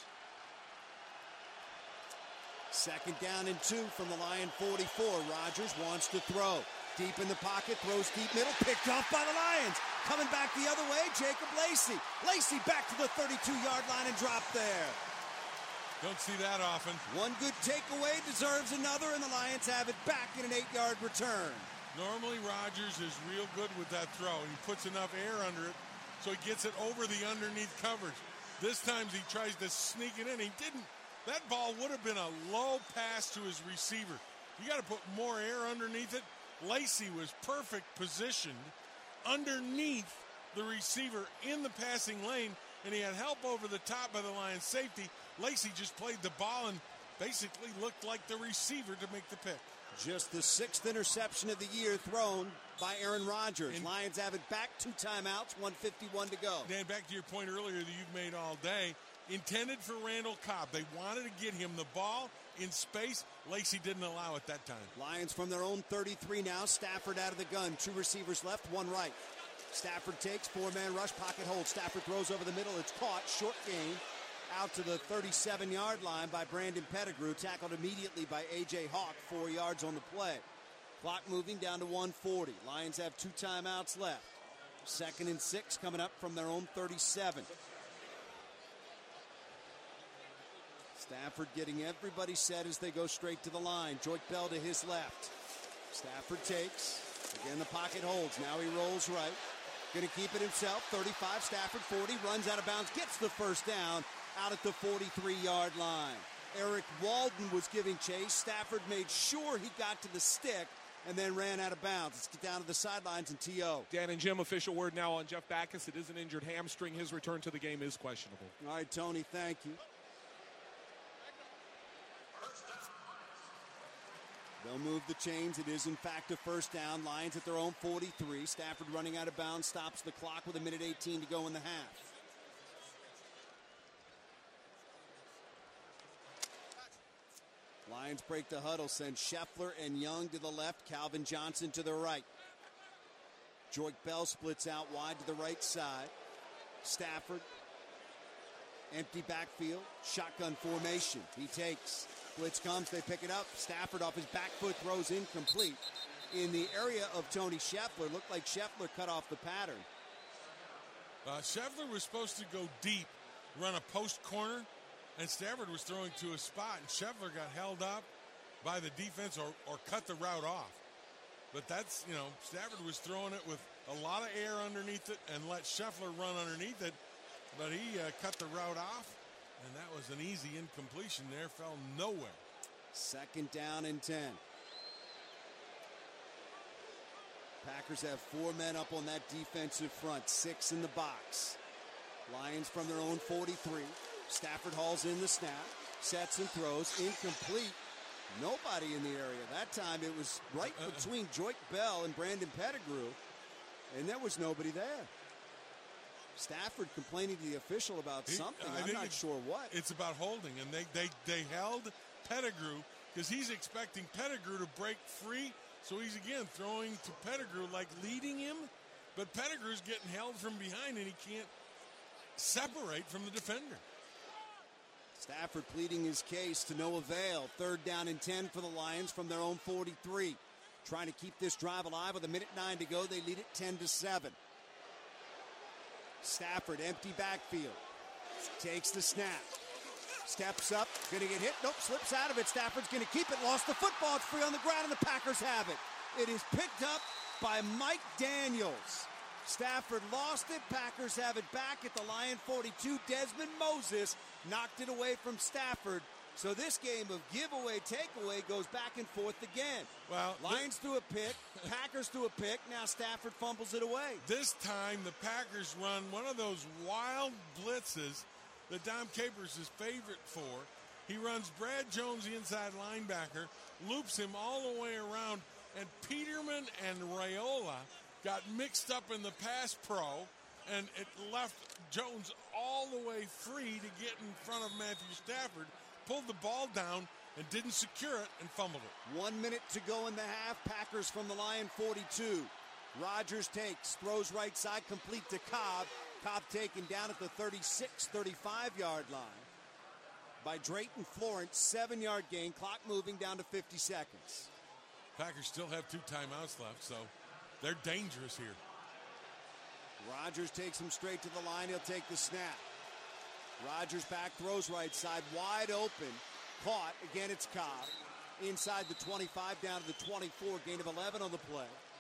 Second down and two from the Lion forty-four. Rodgers wants to throw. Deep in the pocket, throws deep middle, picked off by the Lions. Coming back the other way, Jacob Lacey. Lacey back to the thirty-two-yard line and dropped there. Don't see that often. One good takeaway deserves another, and the Lions have it back in an eight-yard return. Normally, Rodgers is real good with that throw. He puts enough air under it so he gets it over the underneath coverage. This time he tries to sneak it in. He didn't. That ball would have been a low pass to his receiver. You got to put more air underneath it. Lacy was perfect positioned underneath the receiver in the passing lane, and he had help over the top by the Lions safety. Lacy just played the ball and basically looked like the receiver to make the pick. Just the sixth interception of the year thrown by Aaron Rodgers. And Lions have it back, two timeouts, one fifty-one to go. Dan, back to your point earlier that you've made all day, intended for Randall Cobb. They wanted to get him the ball in space. Lacy didn't allow it that time. Lions from their own thirty-three now. Stafford out of the gun. Two receivers left, one right. Stafford takes, four-man rush, pocket hold. Stafford throws over the middle. It's caught, short gain. Out to the thirty-seven-yard line by Brandon Pettigrew. Tackled immediately by A J. Hawk, four yards on the play. Clock moving down to one forty. Lions have two timeouts left. Second and six coming up from their own thirty-seven. Stafford getting everybody set as they go straight to the line. Joyke Bell to his left. Stafford takes. Again, the pocket holds. Now he rolls right. Going to keep it himself. thirty-five, Stafford forty. Runs out of bounds. Gets the first down out at the forty-three-yard line. Eric Walden was giving chase. Stafford made sure he got to the stick and then ran out of bounds. Let's get down to the sidelines and T O. Dan and Jim, official word now on Jeff Backus. It is an injured hamstring. His return to the game is questionable. All right, Tony, thank you. They'll move the chains. It is, in fact, a first down. Lions at their own forty-three. Stafford running out of bounds, stops the clock with a minute eighteen to go in the half. Lions break the huddle, send Scheffler and Young to the left, Calvin Johnson to the right. Joyke Bell splits out wide to the right side. Stafford, empty backfield, shotgun formation. He takes. Blitz comes, they pick it up. Stafford off his back foot throws incomplete. In the area of Tony Scheffler, looked like Scheffler cut off the pattern. Uh, Scheffler was supposed to go deep, run a post corner, and Stafford was throwing to a spot, and Scheffler got held up by the defense or, or cut the route off. But that's, you know, Stafford was throwing it with a lot of air underneath it and let Scheffler run underneath it, but he uh, cut the route off. And that was an easy incompletion there, fell nowhere. Second down and ten. Packers have four men up on that defensive front, six in the box. Lions from their own forty-three. Stafford hauls in the snap, sets and throws, incomplete. Nobody in the area. That time it was right uh, between Joyke Bell and Brandon Pettigrew, and there was nobody there. Stafford complaining to the official about he, something. I I'm not sure what. It's about holding, and they, they, they held Pettigrew because he's expecting Pettigrew to break free, so he's, again, throwing to Pettigrew like leading him, but Pettigrew's getting held from behind, and he can't separate from the defender. Stafford pleading his case to no avail. Third down and ten for the Lions from their own forty-three. Trying to keep this drive alive with a minute nine to go. They lead it ten to seven. Stafford, empty backfield. Takes the snap. Steps up. Going to get hit. Nope, slips out of it. Stafford's going to keep it. Lost the football. It's free on the ground, and the Packers have it. It is picked up by Mike Daniels. Stafford lost it. Packers have it back at the Lion forty-two. Desmond Moses knocked it away from Stafford. So this game of giveaway, takeaway goes back and forth again. Well, Lions threw a pick, Packers threw a pick, now Stafford fumbles it away. This time the Packers run one of those wild blitzes that Dom Capers is favorite for. He runs Brad Jones, the inside linebacker, loops him all the way around, and Peterman and Raiola got mixed up in the pass pro, and it left Jones all the way free to get in front of Matthew Stafford, pulled the ball down and didn't secure it and fumbled it. One minute to go in the half. Packers from the Lion forty-two. Rodgers takes, throws right side, complete to Cobb. Cobb taken down at the thirty-six, thirty-five-yard line by Drayton Florence. Seven-yard gain, clock moving down to fifty seconds. Packers still have two timeouts left, so they're dangerous here. Rodgers takes him straight to the line. He'll take the snap. Rodgers back, throws right side, wide open. Caught. Again, it's Cobb. Inside the twenty-five, down to the twenty-four. Gain of eleven on the play.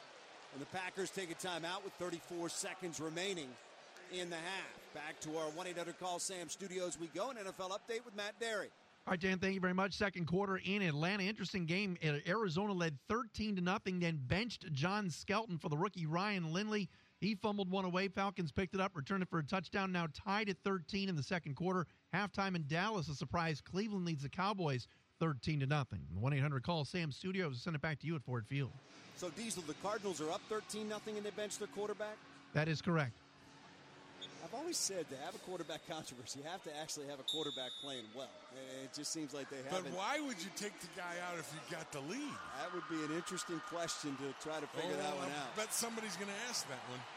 And the Packers take a timeout with thirty-four seconds remaining in the half. Back to our one eight hundred call Sam studios we go. An N F L update with Matt Derry. All right, Dan, thank you very much. Second quarter in Atlanta. Interesting game. Arizona led thirteen to nothing, then benched John Skelton for the rookie Ryan Lindley. He fumbled one away. Falcons picked it up, returned it for a touchdown. Now tied at thirteen in the second quarter. Halftime in Dallas, a surprise. Cleveland leads the Cowboys thirteen to nothing. one eight hundred call Sam studios. Send it back to you at Ford Field. So, Diesel, the Cardinals are up thirteen nothing and they bench their quarterback? That is correct. I've always said to have a quarterback controversy, you have to actually have a quarterback playing well. It just seems like they haven't. But why would you take the guy out if you got the lead? That would be an interesting question to try to figure oh, that one I out. bet somebody's going to ask that one.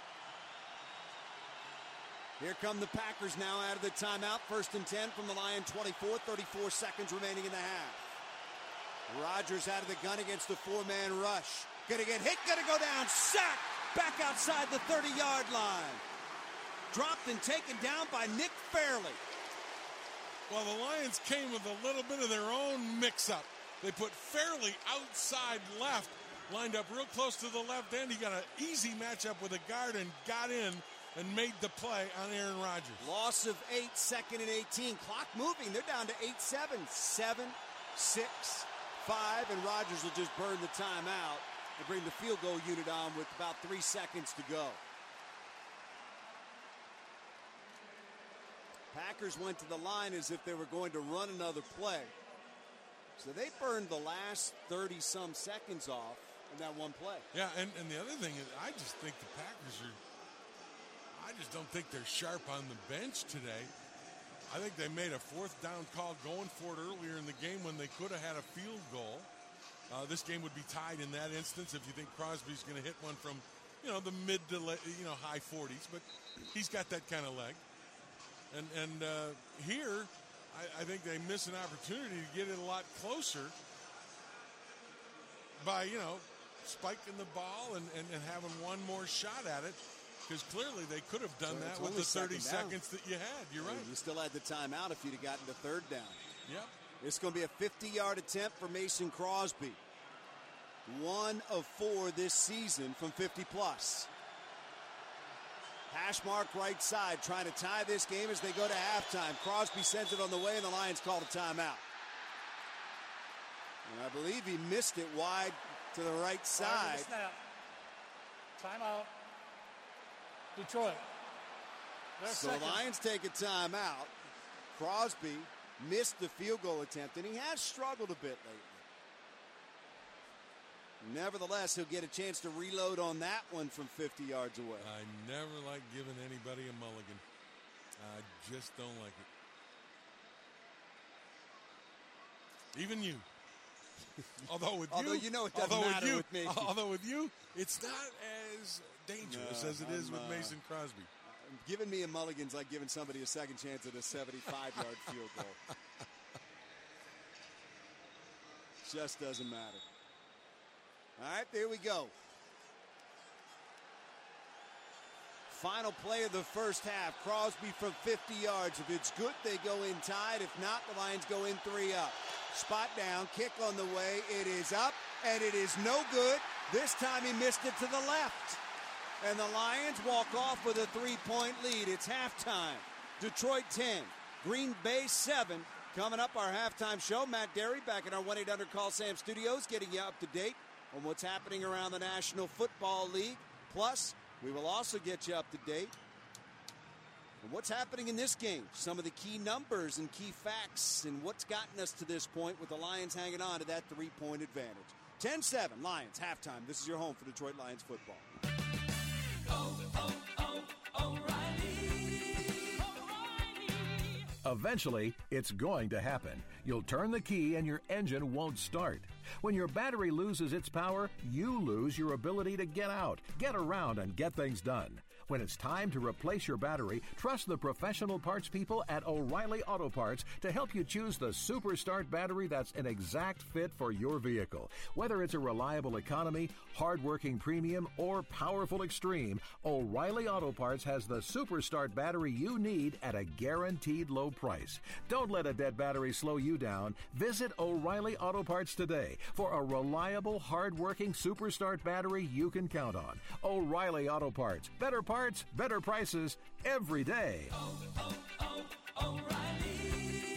Here come the Packers now out of the timeout. First and ten from the Lion twenty-four, thirty-four seconds remaining in the half. Rodgers out of the gun against the four-man rush. Gonna get hit, gonna go down, sacked, back outside the thirty-yard line. Dropped and taken down by Nick Fairley. Well, the Lions came with a little bit of their own mix-up. They put Fairley outside left, lined up real close to the left end. He got an easy matchup with a guard and got in and made the play on Aaron Rodgers. Loss of eight, second and eighteen. Clock moving. They're down to eight seven. seven, six, five, and Rodgers will just burn the timeout and bring the field goal unit on with about three seconds to go. Packers went to the line as if they were going to run another play. So they burned the last thirty-some seconds off in that one play. Yeah, and, and the other thing is I just think the Packers are – I just don't think they're sharp on the bench today. I think they made a fourth down call going for it earlier in the game when they could have had a field goal. Uh, this game would be tied in that instance if you think Crosby's going to hit one from, you know, the mid to, you know, high forties. But he's got that kind of leg. And and uh, here, I, I think they miss an opportunity to get it a lot closer by, you know, spiking the ball and, and, and having one more shot at it. Because clearly they could have done so that with the thirty seconds that you had. You're right. You still had the timeout if you'd have gotten to third down. Yep. It's going to be a fifty-yard attempt for Mason Crosby. One of four this season from fifty plus. Hash mark right side, trying to tie this game as they go to halftime. Crosby sends it on the way, and the Lions call a timeout. And I believe he missed it wide to the right side. Snap. Timeout. Detroit. They're so second. the Lions take a timeout. Crosby missed the field goal attempt, and he has struggled a bit lately. Nevertheless, he'll get a chance to reload on that one from fifty yards away. I never like giving anybody a mulligan. I just don't like it. Even you. Although with although you, you know it doesn't although matter with, you, with me. Although with you, it's not as dangerous no, as it I'm, is with uh, Mason Crosby. Giving me a mulligan's like giving somebody a second chance at a seventy-five-yard field goal. Just doesn't matter. All right, there we go. Final play of the first half. Crosby from fifty yards. If it's good, they go in tied. If not, the Lions go in three up. Spot down, kick on the way. It is up, and it is no good. This time he missed it to the left. And the Lions walk off with a three-point lead. It's halftime. Detroit ten, Green Bay seven. Coming up, our halftime show. Matt Derry back in our one eight hundred call Sam studios, getting you up to date on what's happening around the National Football League. Plus, we will also get you up to date on what's happening in this game, some of the key numbers and key facts, and what's gotten us to this point with the Lions hanging on to that three-point advantage. ten seven, Lions, halftime. This is your home for Detroit Lions football. Oh, oh, oh, O'Reilly. O'Reilly. Eventually, it's going to happen. You'll turn the key and your engine won't start. When your battery loses its power, you lose your ability to get out, get around, and get things done. When it's time to replace your battery, trust the professional parts people at O'Reilly Auto Parts to help you choose the Super Start battery that's an exact fit for your vehicle. Whether it's a reliable economy, hard-working premium, or powerful extreme, O'Reilly Auto Parts has the Super Start battery you need at a guaranteed low price. Don't let a dead battery slow you down. Visit O'Reilly Auto Parts today for a reliable, hard-working Super Start battery you can count on. O'Reilly Auto Parts. Better parts, better prices, every day. Oh, oh, oh, O'Reilly.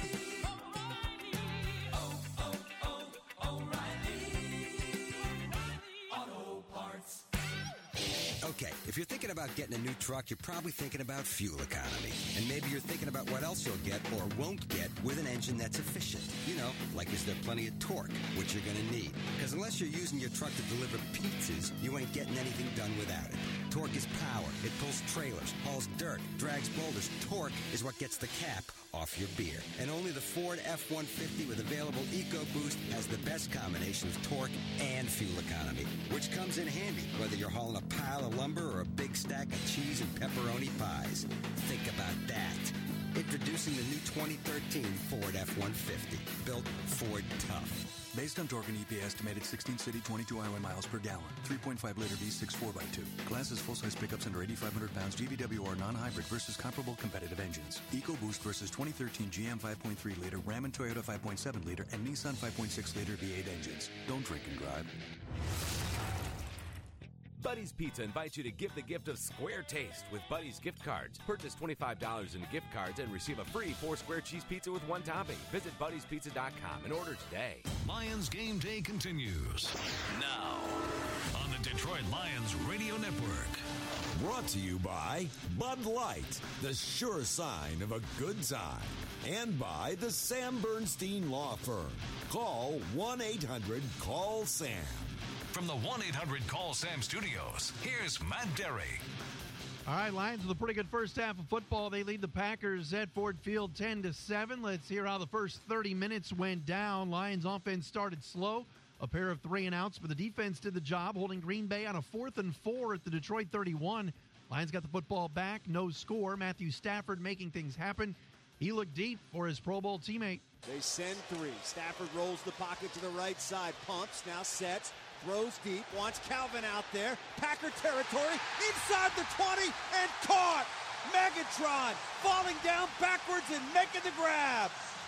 Oh, oh, oh, O'Reilly. Auto Parts. Okay, if you're thinking about getting a new truck, you're probably thinking about fuel economy. And maybe you're thinking about what else you'll get or won't get with an engine that's efficient. You know, like is there plenty of torque, which you're going to need. Because unless you're using your truck to deliver pizzas, you ain't getting anything done without it. Torque is power. It pulls trailers, hauls dirt, drags boulders. Torque is what gets the cap off your beer. And only the Ford F one fifty with available EcoBoost has the best combination of torque and fuel economy, which comes in handy whether you're hauling a pile of lumber or a big stack of cheese and pepperoni pies. Think about that. Introducing the new twenty thirteen Ford F one fifty. Built Ford tough. Based on torque and E P A estimated sixteen city, twenty-two highway miles per gallon. three point five liter V six four by two. Class is full-size pickups under eighty-five hundred pounds G V W R non-hybrid versus comparable competitive engines. EcoBoost versus twenty thirteen G M five point three liter, Ram and Toyota five point seven liter, and Nissan five point six liter V eight engines. Don't drink and drive. Buddy's Pizza invites you to give the gift of square taste with Buddy's gift cards. Purchase twenty-five dollars in gift cards and receive a free four square cheese pizza with one topping. Visit buddies pizza dot com and order today. Lions Game Day continues now on the Detroit Lions Radio Network. Brought to you by Bud Light, the sure sign of a good time. And by the Sam Bernstein Law Firm. Call one eight hundred call SAM. From the one eight hundred call SAM studios, here's Matt Derry. All right, Lions with a pretty good first half of football. They lead the Packers at Ford Field ten to seven. Let's hear how the first thirty minutes went down. Lions offense started slow, a pair of three and outs, but the defense did the job, holding Green Bay on a fourth and four at the Detroit thirty-one. Lions got the football back, no score. Matthew Stafford making things happen. He looked deep for his Pro Bowl teammate. They send three. Stafford rolls the pocket to the right side, pumps, now sets, throws deep, wants Calvin out there. Packer territory, inside the twenty, and caught! Megatron falling down backwards and making the grab.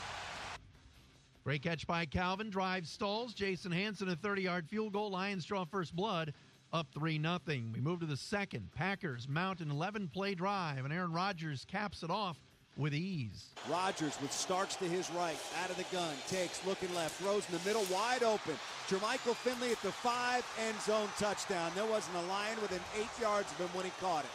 Great catch by Calvin. Drive stalls. Jason Hanson, a thirty-yard field goal. Lions draw first blood, up three nothing. We move to the second. Packers mount an eleven-play drive, and Aaron Rodgers caps it off with ease. Rodgers with Starks to his right, out of the gun, takes, looking left, throws in the middle, wide open. Jermichael Finley at the five, end zone touchdown. There wasn't a Lion within eight yards of him when he caught it.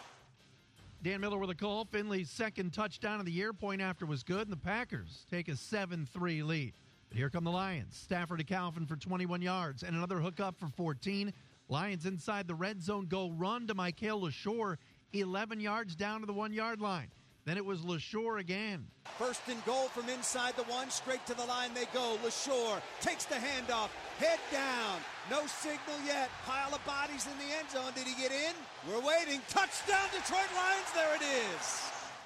Dan Miller with a call. Finley's second touchdown of the year. Point after was good, and the Packers take a seven three lead. But here come the Lions. Stafford to Calvin for twenty-one yards, and another hookup for fourteen. Lions inside the red zone go run to Michael LaShore, eleven yards down to the one-yard line. Then it was LaShore again. First and goal from inside the one, straight to the line they go. LaShore takes the handoff, head down. No signal yet. Pile of bodies in the end zone. Did he get in? We're waiting. Touchdown, Detroit Lions. There it is.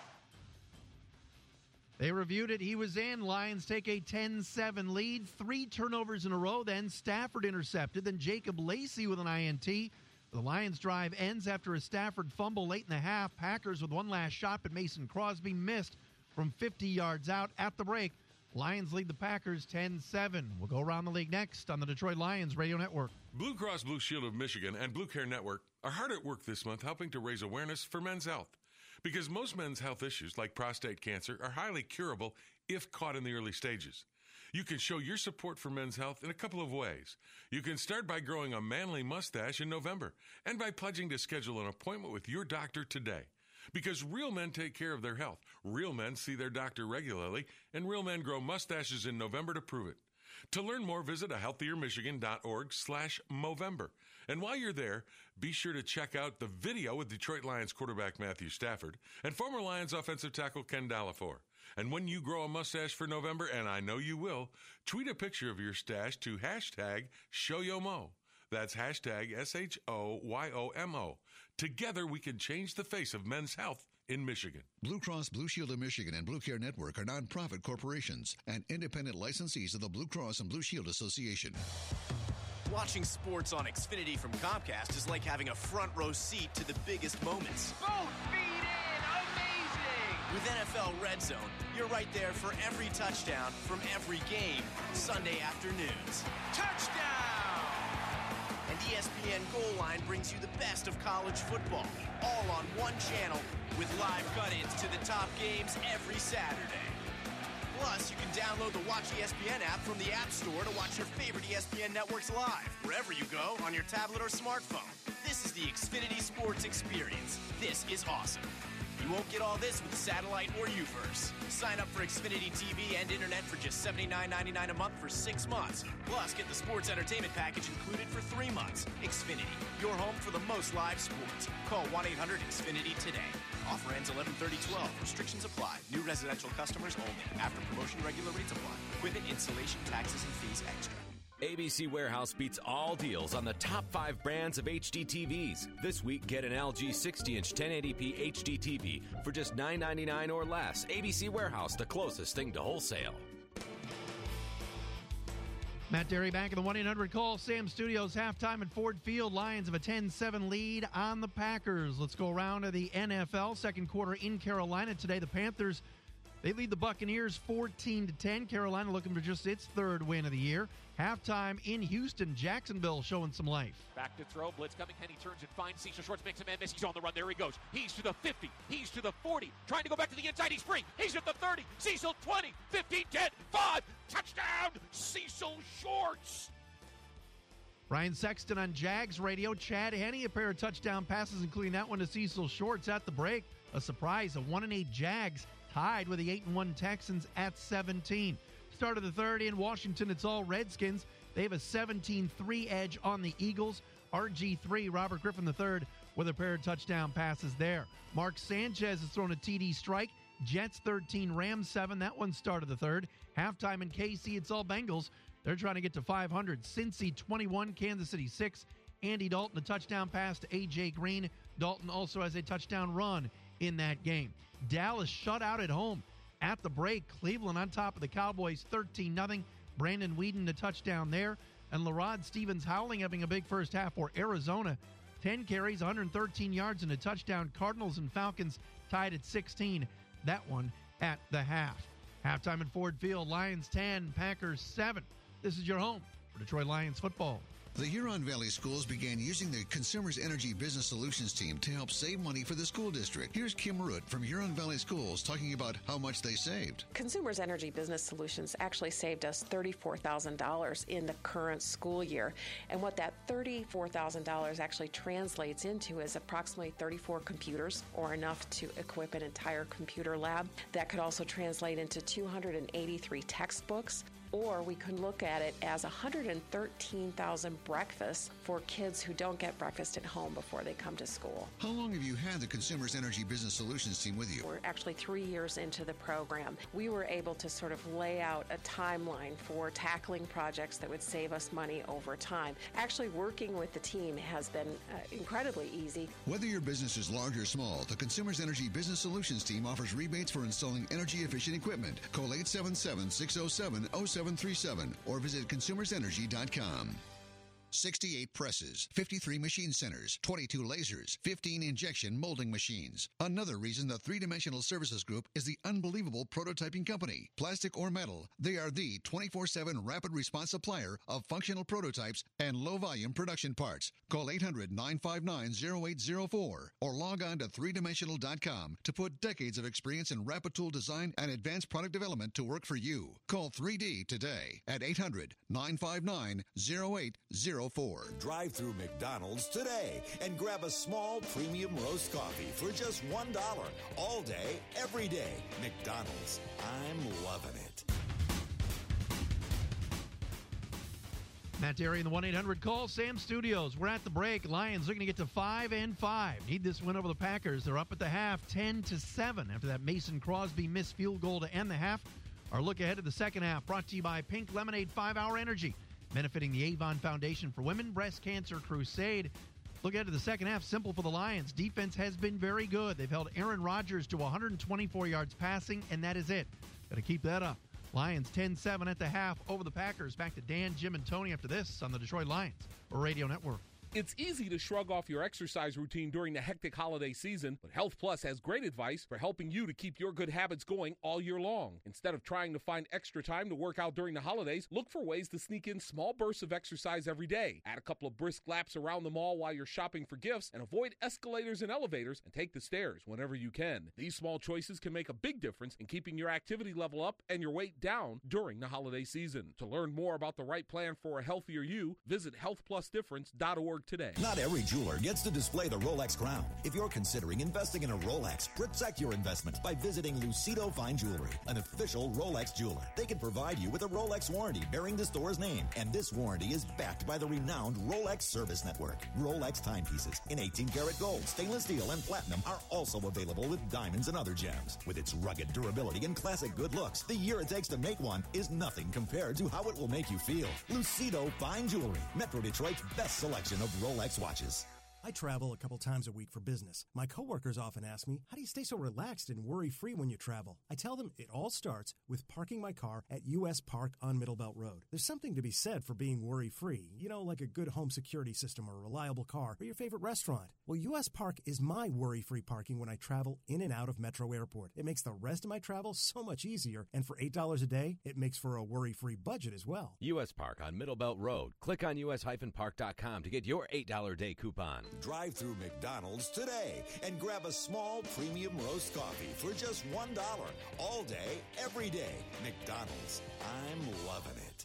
They reviewed it. He was in. Lions take a ten seven lead. Three turnovers in a row. Then Stafford intercepted. Then Jacob Lacey with an I N T. The Lions' drive ends after a Stafford fumble late in the half. Packers with one last shot, but Mason Crosby missed from fifty yards out at the break. Lions lead the Packers ten seven. We'll go around the league next on the Detroit Lions Radio Network. Blue Cross Blue Shield of Michigan and Blue Care Network are hard at work this month helping to raise awareness for men's health. Because most men's health issues, like prostate cancer, are highly curable if caught in the early stages. You can show your support for men's health in a couple of ways. You can start by growing a manly mustache in November and by pledging to schedule an appointment with your doctor today. Because real men take care of their health, real men see their doctor regularly, and real men grow mustaches in November to prove it. To learn more, visit a healthier michigan dot org slash Movember. And while you're there, be sure to check out the video with Detroit Lions quarterback Matthew Stafford and former Lions offensive tackle Ken Dallafor. And when you grow a mustache for November, and I know you will, tweet a picture of your stash to hashtag ShowYoMo. That's hashtag S H O Y O M O. Together, we can change the face of men's health in Michigan. Blue Cross Blue Shield of Michigan and Blue Care Network are nonprofit corporations and independent licensees of the Blue Cross and Blue Shield Association. Watching sports on Xfinity from Comcast is like having a front row seat to the biggest moments. Both feet in, amazing! With N F L Red Zone, you're right there for every touchdown from every game, Sunday afternoons. Touchdown! And E S P N Goal Line brings you the best of college football, all on one channel with live cut-ins to the top games every Saturday. Plus, you can download the Watch E S P N app from the App Store to watch your favorite E S P N networks live, wherever you go, on your tablet or smartphone. This is the Xfinity Sports Experience. This is awesome. You won't get all this with satellite or U-verse. Sign up for Xfinity T V and internet for just seventy-nine ninety-nine a month for six months. Plus, get the sports entertainment package included for three months. Xfinity, your home for the most live sports. Call one eight hundred X Finity today. Offer ends eleven thirty twelve. Restrictions apply. New residential customers only. After promotion, regular rates apply. Equipment, installation, taxes, and fees extra. A B C Warehouse beats all deals on the top five brands of H D T Vs. This week, get an L G sixty inch ten eighty p H D T V for just nine ninety-nine or less. A B C Warehouse, the closest thing to wholesale. Matt Derry back in the one eight hundred call. Sam Studios halftime at Ford Field. Lions have a ten seven lead on the Packers. Let's go around to the N F L. Second quarter in Carolina today. The Panthers, they lead the Buccaneers fourteen to ten. Carolina looking for just its third win of the year. Halftime in Houston. Jacksonville showing some life. Back to throw. Blitz coming. Kenny turns and finds Cecil Shorts. Makes a man miss. He's on the run. There he goes. He's to the fifty. He's to the forty. Trying to go back to the inside. He's free. He's at the thirty. Cecil twenty, fifteen, ten, five. Touchdown, Cecil Shorts. Ryan Sexton on Jags radio. Chad Henne, a pair of touchdown passes, including that one to Cecil Shorts at the break. A surprise, a one and eight Jags tied with the eight and one Texans at seventeen. Start of the third in Washington, it's all Redskins. They have a seventeen three edge on the Eagles. R G three, Robert Griffin the third, with a pair of touchdown passes there. Mark Sanchez has thrown a T D strike. Jets thirteen, Rams seven. That one start of the third. Halftime in K C, it's all Bengals. They're trying to get to five hundred. Cincy twenty-one, Kansas City six. Andy Dalton, a touchdown pass to A J Green. Dalton also has a touchdown run in that game. Dallas shut out at home. At the break, Cleveland on top of the Cowboys thirteen nothing. Brandon Weeden, a touchdown there. And LaRod Stevens Howling having a big first half for Arizona. ten carries, one hundred thirteen yards, and a touchdown. Cardinals and Falcons tied at sixteen. That one at the half. Halftime at Ford Field, Lions ten, Packers seven. This is your home for Detroit Lions football. The Huron Valley Schools began using the Consumers Energy Business Solutions team to help save money for the school district. Here's Kim Root from Huron Valley Schools talking about how much they saved. Consumers Energy Business Solutions actually saved us thirty-four thousand dollars in the current school year. And what that thirty-four thousand dollars actually translates into is approximately thirty-four computers, or enough to equip an entire computer lab. That could also translate into two hundred eighty-three textbooks. Or we can look at it as one hundred thirteen thousand breakfasts for kids who don't get breakfast at home before they come to school. How long have you had the Consumers Energy Business Solutions team with you? We're actually three years into the program. We were able to sort of lay out a timeline for tackling projects that would save us money over time. Actually, working with the team has been uh, incredibly easy. Whether your business is large or small, the Consumers Energy Business Solutions team offers rebates for installing energy-efficient equipment. Call eight seven seven, six oh seven, oh seven three seven or visit consumers energy dot com. sixty-eight presses, fifty-three machine centers, twenty-two lasers, fifteen injection molding machines. Another reason the Three-Dimensional Services Group is the unbelievable prototyping company. Plastic or metal, they are the twenty-four seven rapid response supplier of functional prototypes and low-volume production parts. Call eight hundred, nine five nine, oh eight oh four or log on to three dimensional dot com to put decades of experience in rapid tool design and advanced product development to work for you. Call three D today at eight hundred, nine five nine, oh eight oh four. Drive through McDonald's today and grab a small premium roast coffee for just one dollar all day, every day. McDonald's. I'm loving it. Matt Derry in the one eight hundred call. Sam Studios. We're at the break. Lions looking to get to five and five. Need this win over the Packers. They're up at the half, ten to seven after that Mason Crosby missed field goal to end the half. Our look ahead to the second half brought to you by Pink Lemonade five hour Energy, benefiting the Avon Foundation for Women Breast Cancer Crusade. Look ahead to the second half. Simple for the Lions. Defense has been very good. They've held Aaron Rodgers to one hundred twenty-four yards passing, and that is it. Got to keep that up. Lions ten seven at the half over the Packers. Back to Dan, Jim, and Tony after this on the Detroit Lions Radio Network. It's easy to shrug off your exercise routine during the hectic holiday season, but Health Plus has great advice for helping you to keep your good habits going all year long. Instead of trying to find extra time to work out during the holidays, look for ways to sneak in small bursts of exercise every day. Add a couple of brisk laps around the mall while you're shopping for gifts, and avoid escalators and elevators, and take the stairs whenever you can. These small choices can make a big difference in keeping your activity level up and your weight down during the holiday season. To learn more about the right plan for a healthier you, visit health plus difference dot org today. Not every jeweler gets to display the Rolex crown. If you're considering investing in a Rolex, protect your investment by visiting Lucido Fine Jewelry, an official Rolex jeweler. They can provide you with a Rolex warranty bearing the store's name, and this warranty is backed by the renowned Rolex Service Network. Rolex timepieces in eighteen karat gold, stainless steel, and platinum are also available with diamonds and other gems. With its rugged durability and classic good looks, the year it takes to make one is nothing compared to how it will make you feel. Lucido Fine Jewelry, Metro Detroit's best selection of Rolex watches. I travel a couple times a week for business. My coworkers often ask me, how do you stay so relaxed and worry-free when you travel? I tell them it all starts with parking my car at U S Park on Middle Belt Road. There's something to be said for being worry-free, you know, like a good home security system or a reliable car or your favorite restaurant. Well, U S Park is my worry-free parking when I travel in and out of Metro Airport. It makes the rest of my travel so much easier, and for eight dollars a day, it makes for a worry-free budget as well. U S Park on Middle Belt Road. Click on U S park dot com to get your eight dollars a day coupon. Drive through McDonald's today and grab a small premium roast coffee for just one dollar all day, every day. McDonald's. I'm loving it.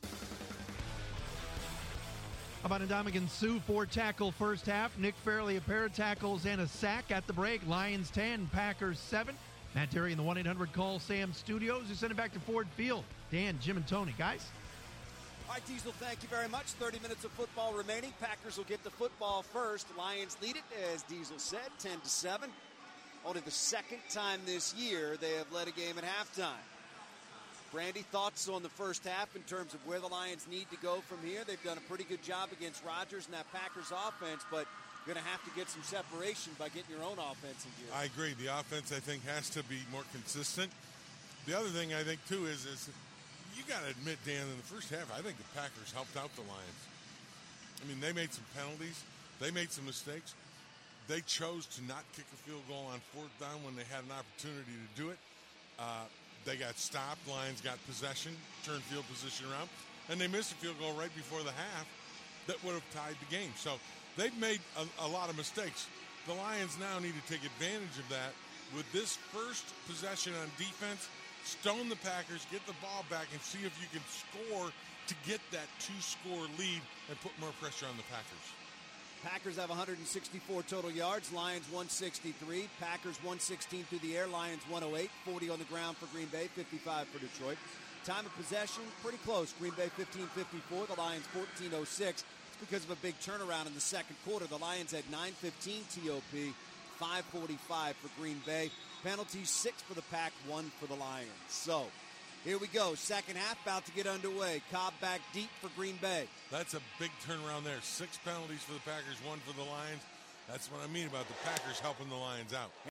How about Ndamukong Suh, four tackle first half. Nick Fairley, a pair of tackles and a sack at the break. Lions ten, Packers seven. Matt Terry in the one eight hundred call Sam Studios. We send it back to Ford Field. Dan, Jim, and Tony. Guys? All right, Diesel, thank you very much. thirty minutes of football remaining. Packers will get the football first. Lions lead it, as Diesel said, ten to seven. Only the second time this year they have led a game at halftime. Brandy, thoughts on the first half in terms of where the Lions need to go from here? They've done a pretty good job against Rodgers and that Packers offense, but going to have to get some separation by getting your own offense in gear. I agree. The offense, I think, has to be more consistent. The other thing I think, too, is, is you got to admit, Dan, in the first half, I think the Packers helped out the Lions. I mean, they made some penalties. They made some mistakes. They chose to not kick a field goal on fourth down when they had an opportunity to do it. Uh, they got stopped. Lions got possession, turned field position around, and they missed a field goal right before the half that would have tied the game. So they've made a, a lot of mistakes. The Lions now need to take advantage of that with this first possession on defense. Stone the Packers, get the ball back, and see if you can score to get that two-score lead and put more pressure on the Packers. Packers have one hundred sixty-four total yards. Lions one hundred sixty-three. Packers one hundred sixteen through the air. Lions one hundred eight. forty on the ground for Green Bay. fifty-five for Detroit. Time of possession, pretty close. Green Bay fifteen fifty-four. The Lions fourteen oh six. It's because of a big turnaround in the second quarter. The Lions had nine fifteen T O P. five forty-five for Green Bay. Penalties, six for the Pack, one for the Lions. So, here we go. Second half about to get underway. Cobb back deep for Green Bay. That's a big turnaround there. Six penalties for the Packers, one for the Lions. That's what I mean about the Packers helping the Lions out.